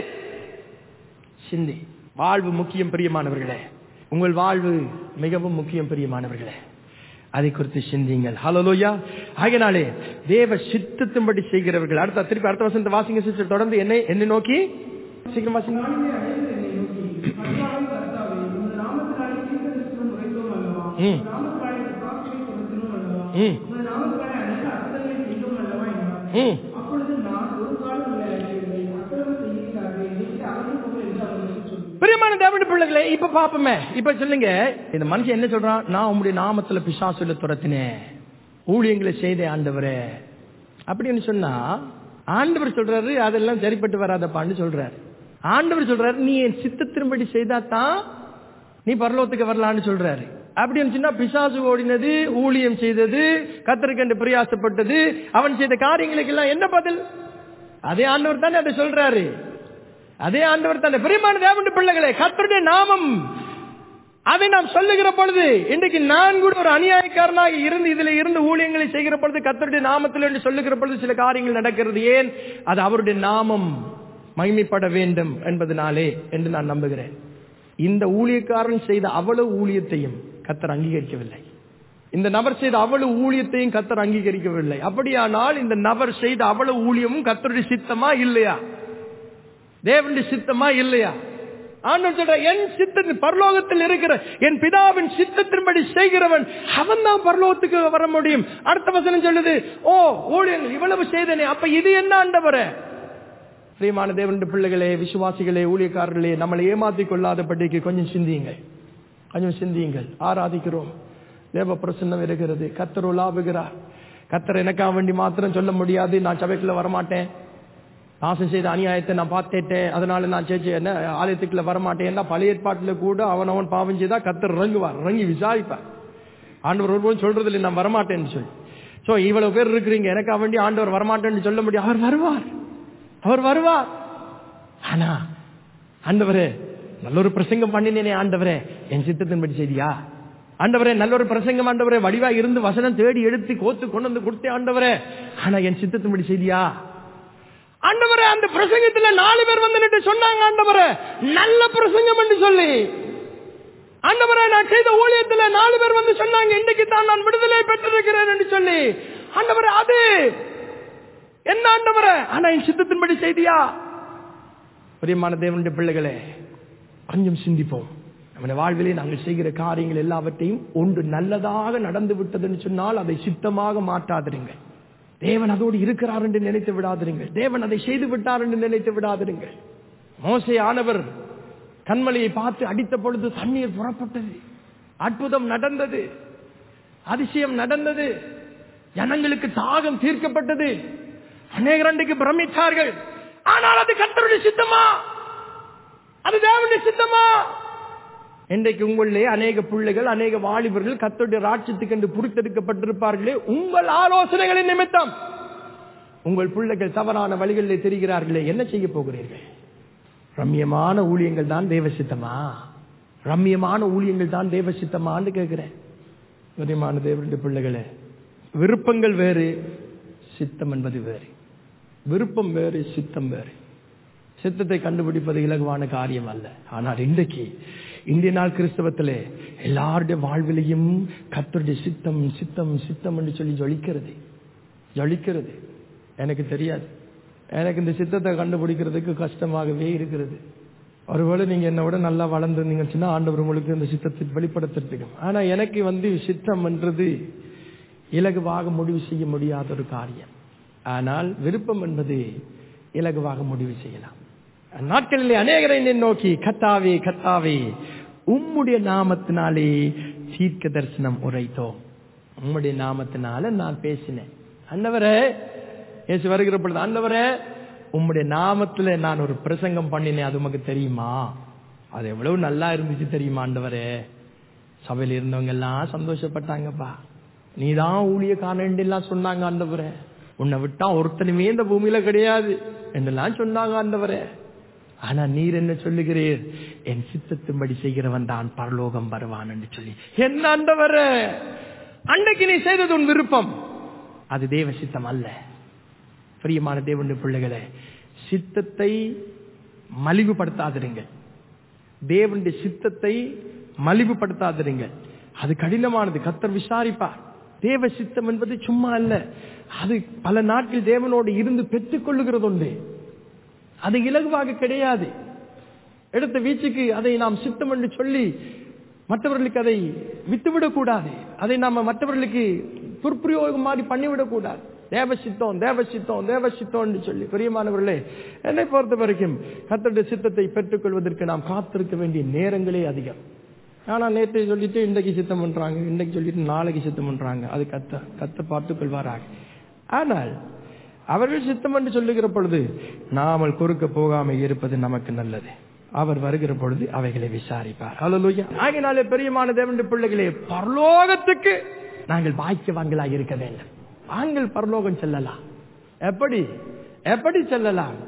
சிந்தி வாழ்வு முக்கியம் பிரியமானவர்களே. உங்கள் வாழ்வு மிகவும் முக்கியம் பிரியமானவர்களே. அதை குறித்து சிந்தியுங்கள். ஹல்லேலூயா. ஆகையினாலே தேவ சித்தத்தின்படி செய்கிறவர்கள். அடுத்த வசனத்தை வாசிங்க சிஸ்டர். தொடர்ந்து என்னை நோக்கி சீக்கிரம் வாசிங்க. பிரியமான தேவனுடைய பிள்ளைகளே, இப்ப பாப்போமே. இப்ப சொல்லுங்க, இந்த மனுஷன் என்ன சொல்றான்? நான் உங்களுடைய நாமத்துல பிசாசுல துரத்தினேன், ஊழியங்களை செய்தேன் ஆண்டவரே அப்படின்னு சொன்னா, ஆண்டவர் சொல்றாரு அதெல்லாம் சரிப்பட்டு வராதப்பான்னு சொல்றாரு. ஆண்டவர் சொல்றாரு நீ என் சித்தத்தின்படி செய்தாதான் நீ பரலோகத்துக்கு வரலான்னு சொல்றாரு. அப்படின்னு சொன்னா பிசாசு ஓடினது, ஊழியம் செய்தது, கர்த்தருக்கென்று பிரயாசப்பட்டது, அவன் செய்த காரியங்களுக்கு எல்லாம் என்ன பதில்? அதே ஆண்டவர் தானே அதை சொல்றாரு. அதே ஆண்டவர் தானே. பிரியமான தேவனுடைய பிள்ளைகளே, கர்த்தருடைய நாமம் அதை நாம் சொல்லுகிற பொழுது, இன்றைக்கு நான் கூட ஒரு அநியாயக்காரனாக இருந்து இதுல இருந்து ஊழியங்களை செய்கிற பொழுது கர்த்தருடைய நாமத்தில் என்று சொல்லுகிற பொழுது சில காரியங்கள் நடக்கிறது. ஏன்? அது அவருடைய நாமம் மகிமைப்பட வேண்டும் என்பதனாலே என்று நான் நம்புகிறேன். இந்த ஊழியக்காரன் செய்த அவ்வளவு ஊழியத்தையும் கர்த்தர் அங்கீகரிக்கவில்லை. இந்த நபர் செய்த அவ்வளவு ஊழியத்தையும் கர்த்தர் அங்கீகரிக்கவில்லை. அப்படியானால் இந்த நபர் செய்த அவ்வளவு ஊழியமும் கர்த்தருடைய சித்தமா இல்லையா? தேவனுடைய சித்தமா இல்லையா? ஆண்டவர் சொல்ற, என் சித்தத்தின் பரலோகத்தில் இருக்கிற என் பிதாவின் சித்தத்தின்படி செய்கிறவன் அவன் தான் பரலோகத்துக்கு வர முடியும். அடுத்த வசனம் சொல்லுது, ஓ ஊழியர்கள் இவ்வளவு செய்தனே, அப்ப இது என்ன ஆண்டவரே? பிரியமான தேவனுடைய பிள்ளைகளே, விசுவாசிகளே, ஊழியக்காரர்களே, நம்மளை ஏமாற்றிக் கொள்ளாதபடிக்கு கொஞ்சம் சிந்தியுங்கள், கொஞ்சம் சிந்தியுங்கள். ஆராதிக்கிறோம், தேவ பிரசன்னம் இருக்கிறது, கர்த்தர் உலாவுகிறார். கர்த்தர் எனக்கா வேண்டி மாத்திரம் சொல்ல முடியாது, நான் சபைக்குள்ள வரமாட்டேன், நாசம் செய்த அநியாயத்தை நான் பார்த்துட்டேன், அதனால நான் என்ன ஆலயத்துக்குள்ள வரமாட்டேன். பழைய ஏற்பாட்டில் கூட அவன் பாவம் செய்தா கர்த்தர் இறங்குவார், இறங்கி விசாரிப்பார். ஆண்டவர் ஒருபோதும் சொல்றது இல்லை நான் வரமாட்டேன்னு சொல்லி. சோ இவ்வளவு பேர் இருக்கிறீங்க, எனக்கா வேண்டி ஆண்டவர் வரமாட்டேன்னு சொல்ல முடியும். அவர் வருவார், அவர் வருவார். ஆனா ஆண்டவரே நல்ல ஒரு பிரசங்கம் பண்ணினேனே, ஆண்டவரே என் சித்தத்தின்படி செய்தியா? ஆண்டவரே நல்ல ஒரு பிரசங்கம், ஆண்டவரே வடிவா இருந்து வசனம் தேடி எடுத்து கோத்து கொண்டு வந்து கொடுத்தேன் ஆண்டவரே, ஆனா என் சித்தத்தின்படி செய்தியா? ஆண்டவரே அந்த பிரசங்கத்துல 4 பேர் வந்து சொன்னாங்க, ஆண்டவரே நல்ல பிரசங்கம் என்று சொல்லி. ஆண்டவரே நான் செய்த ஊழியத்துல 4 பேர் வந்து சொன்னாங்க, இன்றைக்கு தான் நான் விடுதலை பெற்றிருக்கிறேன் என்று சொல்லி. ஆண்டவரே அது என்ன ஆண்டவரே? ஆனா என் சித்தத்தின்படி செய்தியா? பிரியமான தேவனுடைய பிள்ளைகளே, கொஞ்சம் சிந்திப்போம். நம்முடைய வாழ்விலே நாங்கள் செய்கிற காரியங்கள் எல்லாவற்றையும் ஒன்று நல்லதாக நடந்து விட்டதுன்னு சொன்னால் அதை சித்தமாக மாற்றாதிருங்கள். தேவன் அதோடு இருக்கிறார் என்று நினைத்து விடாதிருங்கள். தேவன் அதை செய்து விட்டார் என்று நினைத்து விடாதிருங்கள். மோசே ஆனவர் கண்மலையை பார்த்து அடித்த பொழுது தண்ணீர் புறப்பட்டது, அற்புதம் நடந்தது, அதிசயம் நடந்தது, ஜனங்களுக்கு தாகம் தீர்க்கப்பட்டது, அநேகர் அன்றைக்கு பிரமித்தார்கள். ஆனால் அது கர்த்தருடைய சித்தமா? அது தேவனுடைய சித்தமா? இன்றைக்கு உங்களிலே அநேக பிள்ளைகள், அநேக வாலிபர்கள் கர்த்தருடைய ராஜ்யத்துக்கு என்று புரித்தெடுக்கப்பட்டிருப்பார்களே, உங்கள் ஆலோசனைகளின் நிமித்தம் உங்கள் பிள்ளைகள் தவறான வழிகளிலே தெரிகிறார்களே, என்ன செய்ய போகிறீர்கள்? ரம்யமான ஊழியங்கள் தான் தேவ சித்தமா? ரம்யமான ஊழியங்கள் தான் தேவ சித்தமான்னு கேட்கிறேன். பிரியமான தேவனுடைய பிள்ளைகளே, விருப்பங்கள் வேறு, சித்தம் என்பது வேறு. விருப்பம் வேறு, சித்தம் வேறு. சித்தத்தை கண்டுபிடிப்பது இலகுவான காரியம் அல்ல. ஆனால் இன்றைக்கு இந்திய நாள் கிறிஸ்தவத்திலே எல்லாருடைய வாழ்விலையும் கர்த்தருடைய சித்தம் சித்தம் சித்தம் என்று சொல்லி ஜொலிக்கிறது. எனக்கு தெரியாது, எனக்கு இந்த சித்தத்தை கண்டுபிடிக்கிறதுக்கு கஷ்டமாகவே இருக்கிறது. ஒருவேளை நீங்க என்னை விட நல்லா வளர்ந்துருந்தீங்கன்னா ஆண்டவர் உங்களுக்கு இந்த சித்தத்தை வெளிப்படுத்திட்டு. ஆனா எனக்கு சித்தம் என்றது இலகுவாக முடிவு செய்ய முடியாத ஒரு காரியம். ஆனால் விருப்பம் என்பது இலகுவாக முடிவு செய்யலாம். நாட்களிலே அநேகரை நோக்கி, கர்த்தாவே கர்த்தாவே உம்முடைய நாமத்தினாலே தீர்க்க தரிசனம் உரைத்தோம், உம்முடைய நாமத்தினால நான் பேசினேன். ஆண்டவரே, இயேசு வருகிற பொழுது, ஆண்டவரே உம்முடைய நாமத்துல நான் ஒரு பிரசங்கம் பண்ணினேன், அது உமக்கு தெரியுமா? அது எவ்வளவு நல்லா இருந்துச்சு தெரியுமா ஆண்டவரே? சபையில் இருந்தவங்க எல்லாம் சந்தோஷப்பட்டாங்கப்பா, நீதான் ஊழியக்காரன் எல்லாம் சொன்னாங்க ஆண்டவரே, உன்னை விட்டா ஒருத்தனுமே இந்த பூமியில கிடையாது என்றெல்லாம் சொன்னாங்க ஆண்டவரே. ஆனா நீர் என்ன சொல்லுகிறீர்? என் சித்தத்தின்படி செய்கிறவன் தான் பரலோகம் வருவான் என்று சொல்லி. என்ன ஆண்டவரே, அன்றைக்கு நீ செய்தது உன் விருப்பம், அது தேவ சித்தம் அல்ல. பிரியமான தேவனுடைய பிள்ளைகளே, சித்தத்தை மலிவுபடுத்தாதிருங்கள். தேவனுடைய சித்தத்தை மலிவுபடுத்தாதிருங்கள். அது கடினமானது, கர்த்தர் விசாரிப்பார். தேவ சித்தம் என்பது சும்மா அல்ல, அது பல நாட்கள் தேவனோடு இருந்து பெற்றுக் கொள்ளுகிறது உண்டு. அது இலகுவாக கிடையாது. எடுத்த வீச்சுக்கு அதை நாம் சித்தம் என்று சொல்லி மற்றவர்களுக்கு அதை விட்டுவிடக் கூடாது. அதை நாம மற்றவர்களுக்கு துர்பிரயோகம் மாதிரி பண்ணிவிடக் கூடாது. தேவசித்தம் தேவசித்தம் தேவசித்தம் என்று சொல்லி. பிரியமானவர்களே, என்னை பொறுத்த வரைக்கும் கர்த்தருடைய சித்தத்தை பெற்றுக்கொள்வதற்கு நாம் காத்திருக்க வேண்டிய நேரங்களே அதிகம். ஆனா நேற்றை சொல்லிட்டு இன்றைக்கு சித்தம் பண்றாங்க, இன்றைக்கு சொல்லிட்டு நாளைக்கு சித்தம் பண்றாங்க. அது கத்த பார்த்துக் கொள்வாராக. ஆனால் அவர்கள் சித்தம் என்று சொல்லுகிற பொழுது நாமல் குறுக்க போகாமல் இருப்பது நமக்கு நல்லது. அவர் வருகிற பொழுது அவைகளை விசாரிப்பார். ஹல்லேலூயா. ஆகையினாலே பிரியமான தேவனுடைய பிள்ளைகளே, பரலோகத்துக்கு நாங்கள் பாக்கியவான்களாக இருக்க வேண்டும். நாங்கள் பரலோகம் செல்லலாம். எப்படி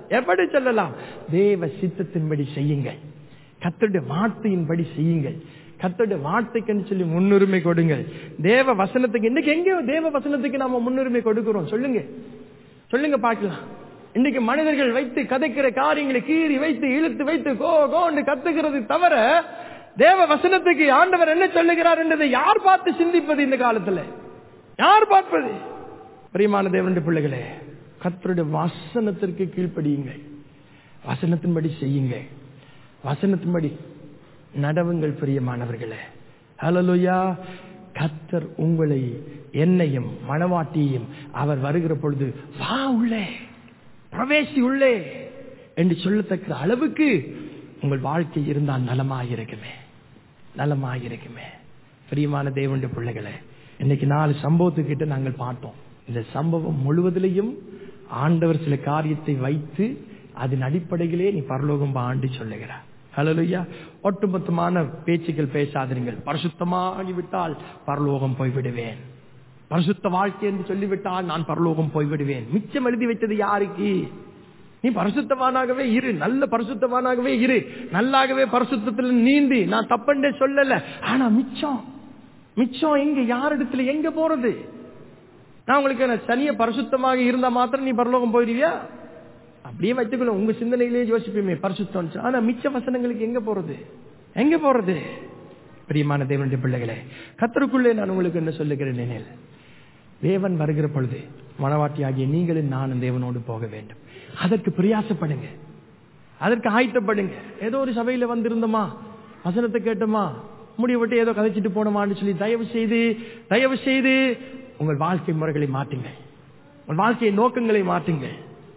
செல்லலாம்? தேவ சித்தத்தின்படி செய்யுங்கள், கர்த்தருடைய வார்த்தையின்படி செய்யுங்கள், கர்த்தருடைய வார்த்தைக்குன்னு சொல்லி முன்னுரிமை கொடுங்கள். தேவ வசனத்துக்கு இன்னைக்கு எங்கேயோ தேவ வசனத்துக்கு நாம முன்னுரிமை கொடுக்கிறோம்? சொல்லுங்க, சொல்லுங்க பார்க்கலாம். இன்னைக்கு மனிதர்கள் வைத்து கதைக்கிற காரியங்களை கீறி வைத்து இழுத்து வைத்து கோன்னு கத்துக்கிறது தவிர தேவ வசனத்துக்கு ஆண்டவர் என்ன சொல்லுகிறார் என்றதை யார் பார்த்து சிந்திப்பது? இந்த காலத்துல யார் பார்ப்பது? பிரியமான தேவனுடைய பிள்ளைகளே, கர்த்தருடைய வசனத்திற்கு கீழ்ப்படியுங்கள், வசனத்தின்படி செய்யுங்க, வசனத்தின்படி நடவுங்கள். பிரியமானவர்களே, ஹல்லேலூயா. கர்த்தர் உங்களை என்னையும் மணவாட்டியையும் அவர் வருகிற பொழுது வா உள்ளே, பிரவேசி உள்ளே என்று சொல்லத்தக்க அளவுக்கு உங்கள் வாழ்க்கை இருந்தால் நலமாயிருக்குமே, நலமாயிருக்குமே. பிரியமான தேவனுடைய பிள்ளைகளே, இன்னைக்கு 4 சம்பவத்துக்கிட்ட நாங்கள் பார்த்தோம். இந்த சம்பவம் முழுவதிலையும் ஆண்டவர் சில காரியத்தை வைத்து அதன் அடிப்படையிலே நீ பரலோகம் ஆண்டு சொல்லுகிறார். ஹல்லேலூயா. ஒட்டுமொத்தமான பேச்சுக்கள் பேசாதீர்கள். பரிசுத்தமாகிவிட்டால் பரலோகம் போய்விடுவேன், பரிசுத்த வாழ்க்கை என்று சொல்லிவிட்டால் நான் பரலோகம் போய்விடுவேன். மிச்சம் எழுதி வைத்தது யாருக்கு? நீ பரிசுத்தவானாகவே இரு, நல்ல பரிசுத்தவானாகவே இரு, நல்லாகவே பரிசுத்தத்தில் நீந்தி. நான் தப்பண்டே சொல்லல. ஆனா மிச்சம் மிச்சம் எங்க, யாரிடத்துல எங்க போறது? நான் உங்களுக்கு சனிய பரிசுத்தமாக இருந்தா மாத்திரம் நீ பரலோகம் போயிடுவியா? அப்படியே வைத்துக்கொள்ள, உங்க சிந்தனையிலேயே யோசிப்பீமே பரிசுத்தம். ஆனா மிச்ச வசனங்களுக்கு எங்க போறது? எங்க போறது? பிரியமான தேவனுடைய பிள்ளைகளே, கர்த்தருக்குள்ளே நான் உங்களுக்கு என்ன சொல்லுகிறேன், தேவன் வருகிற பொழுது மணவாட்டியாகிய நீங்களும் நானும் தேவனோடு போக வேண்டும். அதற்கு பிரயாசப்படுங்க, அதற்கு ஆயத்தப்படுங்க. ஏதோ ஒரு சபையில வந்திருந்தோமா, வசனத்தை கேட்டோமா, முடிவு விட்டு ஏதோ கதைச்சிட்டு போனோமான்னு சொல்லி தயவு செய்து உங்கள் வாழ்க்கை முறைகளை மாற்றுங்க, உங்கள் வாழ்க்கை நோக்கங்களை மாற்றுங்க.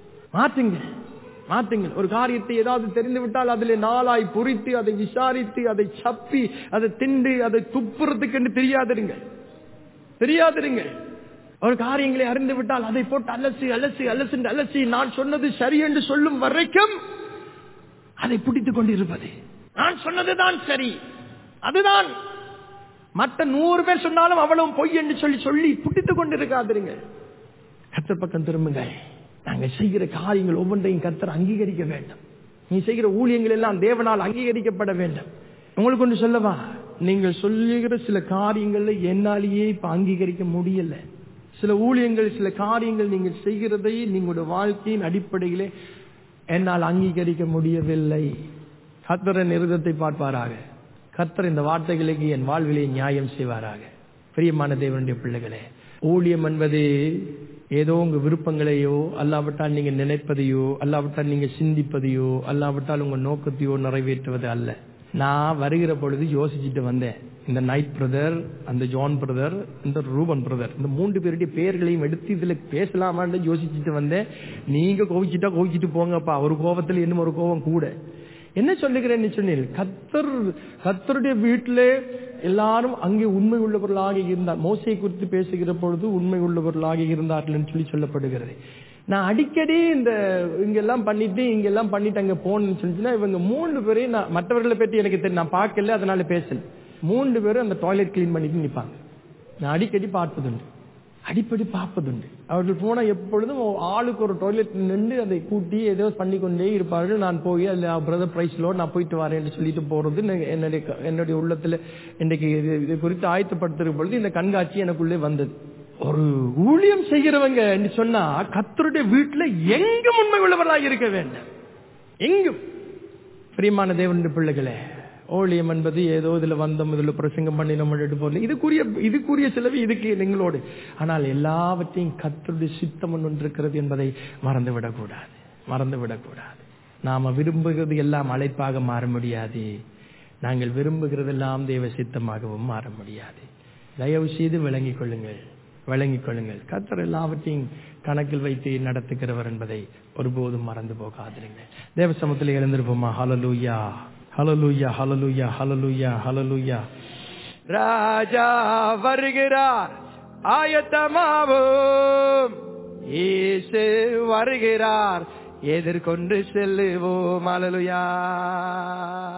ஒரு காரியத்தை ஏதாவது தெரிந்து விட்டால் அதிலே நாளாய் பொறித்து அதை விசாரித்து அதை சப்பி அதை திண்டு அதை துப்புறதுக்கு என்று தெரியாதிருங்க. ஒரு காரியங்களை அறிந்து விட்டால் அதை போட்டு அலசி நான் சொன்னது சரி என்று சொல்லும் வரைக்கும் அதை பிடித்துக் கொண்டிருப்பது. நான் சொன்னதுதான் சரி, அதுதான். மற்ற 100 பேர் சொன்னாலும் அவ்வளவு பொய் என்று சொல்லி பிடித்துக் கொண்டிருக்காதிருங்க. கர்த்தர் பக்கம் திரும்புங்க. நாங்கள் செய்கிற காரியங்கள் ஒவ்வொன்றையும் கர்த்தர் அங்கீகரிக்க வேண்டும். நீ செய்கிற ஊழியங்கள் எல்லாம் தேவனால் அங்கீகரிக்கப்பட வேண்டும். உங்களுக்கு ஒன்று சொல்லவா, நீங்கள் சொல்லுகிற சில காரியங்களை என்னாலேயே இப்ப அங்கீகரிக்க முடியல. சில ஊழியங்கள், சில காரியங்கள் நீங்கள் செய்கிறதை நீங்களுடைய வாழ்க்கையின் அடிப்படையிலே என்னால் அங்கீகரிக்க முடியவில்லை. கர்த்தரின் இருதயத்தை பார்ப்பாராக. கர்த்தர் இந்த வார்த்தைகளுக்கு என் வாழ்விலே நியாயம் செய்வாராக. பிரியமான தேவனுடைய பிள்ளைகளே, ஊழியம் என்பது ஏதோ உங்க விருப்பங்களையோ அல்லாவிட்டால் நீங்க நினைப்பதையோ அல்லாவிட்டால் நீங்க சிந்திப்பதையோ அல்லாவிட்டால் உங்க நோக்கத்தையோ நிறைவேற்றுவது அல்ல. நான் வருகிற பொழுது யோசிச்சுட்டு வந்தேன், இந்த நைட் பிரதர், அந்த ஜான் பிரதர், இந்த ரூபன் பிரதர், இந்த 3 பேருடைய பெயர்களையும் எடுத்து இதுல பேசலாமான்னு யோசிச்சுட்டு வந்தேன். நீங்க கோவிச்சிட்டு போங்கப்பா, ஒரு கோபத்தில் இன்னும் ஒரு கோபம் கூட. என்ன சொல்லுகிறேன்னு சொன்னீங்க, கர்த்தருடைய வீட்டிலே எல்லாரும் அங்கே உண்மை உள்ளவர்களாக இருந்தார். மோசையை குறித்து பேசுகிற பொழுது உண்மை உள்ளவர்களாக இருந்தார்கள் என்று சொல்லப்படுகிறது. நான் அடிக்கடி இங்கெல்லாம் பண்ணிட்டு அங்க போனேன்னு சொல்லிச்சுன்னா, இவங்க 3 பேரையும் நான் மற்றவர்களை பற்றி எனக்கு தெரியும், நான் பார்க்கல, அதனால பேசல. 3 பேரும் அந்த டாய்லெட் கிளீன் பண்ணிட்டு நிற்பாங்க. நான் அடிக்கடி பார்ப்பதுண்டு. அவர்கள் போன எப்பொழுதும் ஆளுக்கு ஒரு டாய்லெட் நின்று அதை கூட்டி ஏதோ பண்ணி கொண்டே இருப்பார்கள். நான் போய் அதில் பிரதர் பிரைஸ்லோ நான் போயிட்டு வரேன் என்று சொல்லிட்டு போறது என்னுடைய உள்ளத்துல இன்றைக்கு இது குறித்து ஆயத்தப்படுத்துகிற பொழுது இந்த கண்காட்சி எனக்குள்ளே வந்தது. ஒரு ஊழியம் செய்கிறவங்க என்று சொன்னா கர்த்தருடைய வீட்டுல எங்கும் உண்மை உள்ளவர்களாக இருக்க வேண்டும். எங்கும். பிரியமான தேவனுடைய பிள்ளைகளே, ஊழியம் என்பது ஏதோ இதுல வந்தோம், இதுல பிரசங்கம் பண்ணி நம்ம போல இதுக்குரிய செலவு இதுக்கு எங்களோடு. ஆனால் எல்லாவற்றையும் கர்த்தருடைய சித்தம் ஒன்று இருக்கிறது என்பதை மறந்துவிடக்கூடாது. நாம விரும்புகிறது எல்லாம் அழைப்பாக மாற முடியாது. நாங்கள் விரும்புகிறதெல்லாம் தேவ சித்தமாகவும் மாற முடியாது. தயவு செய்து விளங்கிக் கொள்ளுங்கள். கர்த்தர் எல்லாவற்றையும் கணக்கில் வைத்து நடத்துகிறவர் என்பதை ஒருபோதும் மறந்து போகாதீங்க. தேவ சமூகத்தில் எழுந்திருப்போமா? ஹல்லேலூயா, ஹல்லேலூயா, ஹல்லேலூயா, ஹல்லேலூயா, ஹல்லேலூயா. ராஜா வருகிறார், ஆயத்தமாவோம். இயேசு வருகிறார், எதிர்கொண்டு செல்லுவோம். ஹல்லேலூயா.